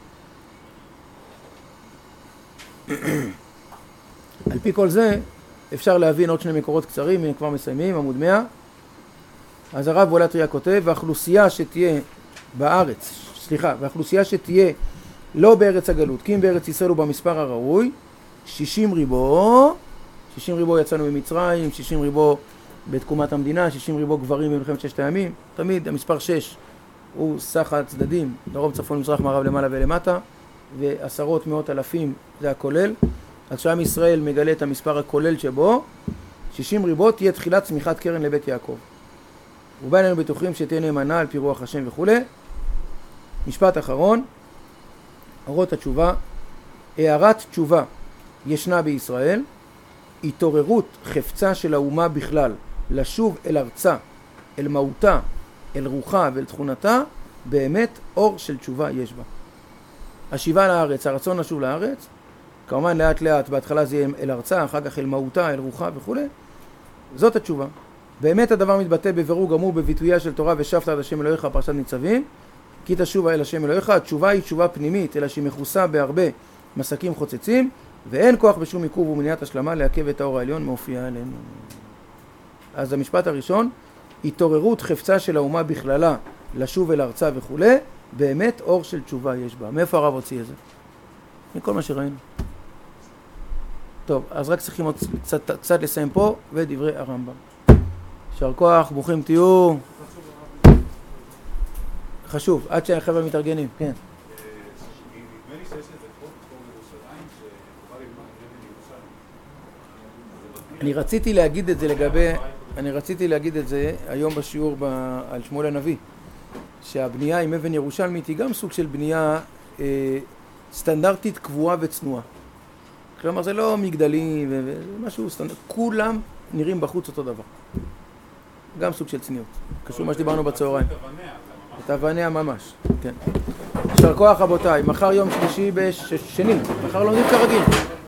על פי כל זה אפשר להבין עוד שני מקורות קצרים, הם כבר מסיימים, עמוד מאה. אז הרב וולטריה כותב, והאוכלוסייה שתהיה בארץ, סליחה, והאוכלוסייה שתהיה לא בארץ הגלות, כי אם בארץ ישראל הוא במספר הראוי, שישים ריבו, שישים ריבו יצאנו ממצרים, שישים ריבו בתקומת המדינה, שישים ריבו גברים במלחמת ששת הימים, תמיד המספר שש הוא סך הצדדים, דרום צפון מזרח מערב למעלה ולמטה, ועשרות מאות אלפים זה הכולל. אז שעם ישראל מגלה את המספר הכולל שבו, שישים ריבו תהיה תחילת צמיחת קרן לבית יעקב. ובינינו בטוחים שתהיה נאמנה על פי רוח השם וכו'. משפט אחרון, אורות התשובה, הערת תשובה ישנה בישראל, התעוררות חפצה של האומה בכלל, לשוב אל ארצה, אל מהותה, אל רוחה ואל תכונתה, באמת אור של תשובה יש בה. השיבה לארץ, הרצון לשוב לארץ, כמובן לאט לאט, בהתחלה זה יהיה אל ארצה, אחר כך אל מהותה, אל רוחה וכו'. זאת התשובה. באמת הדבר מתבטא בבירור גמור בביטויה של תורה ושבת עד השם אלוהיך, פרשת ניצבים, כי תשובה אל השם אלוהיך. התשובה היא תשובה פנימית, אלא שהיא מכוסה בהרבה מסקים חוצצים, ואין כוח בשום עיכוב ומניעת השלמה לעכב את האור העליון מאופיע עלינו. אז המשפט הראשון, התעוררות חפצה של האומה בכללה, לשוב אל ארצה וכו', באמת אור של תשובה יש בה. מאיפה הרב הוציא את זה? מכל מה שראינו. טוב, אז רק צריכים עוד קצת, קצת לסיים פה, ודברי הרמב"ם. יישר כוח, ברוכים תהיו. חשוב, עד שהחבר'ה מתארגנים, כן. נדמה לי שיש איזה חוק פה בירושלים שחובה לבנות אבן ירושלים. אני רציתי להגיד את זה לגבי, אני רציתי להגיד את זה היום בשיעור ב, על שמואל הנביא, שהבנייה עם אבן ירושלמית היא גם סוג של בנייה אה, סטנדרטית, קבועה וצנועה. כלומר זה לא מגדלים ומשהו סטנדרט, כולם נראים בחוץ אותו דבר. גם סוג של צניעות. קשור מה שדיברנו בצהריים. את אבניה ממש, כן. יישר כוח רבותיי, מחר יום שלישי בשני, מחר לומדים כרגיל.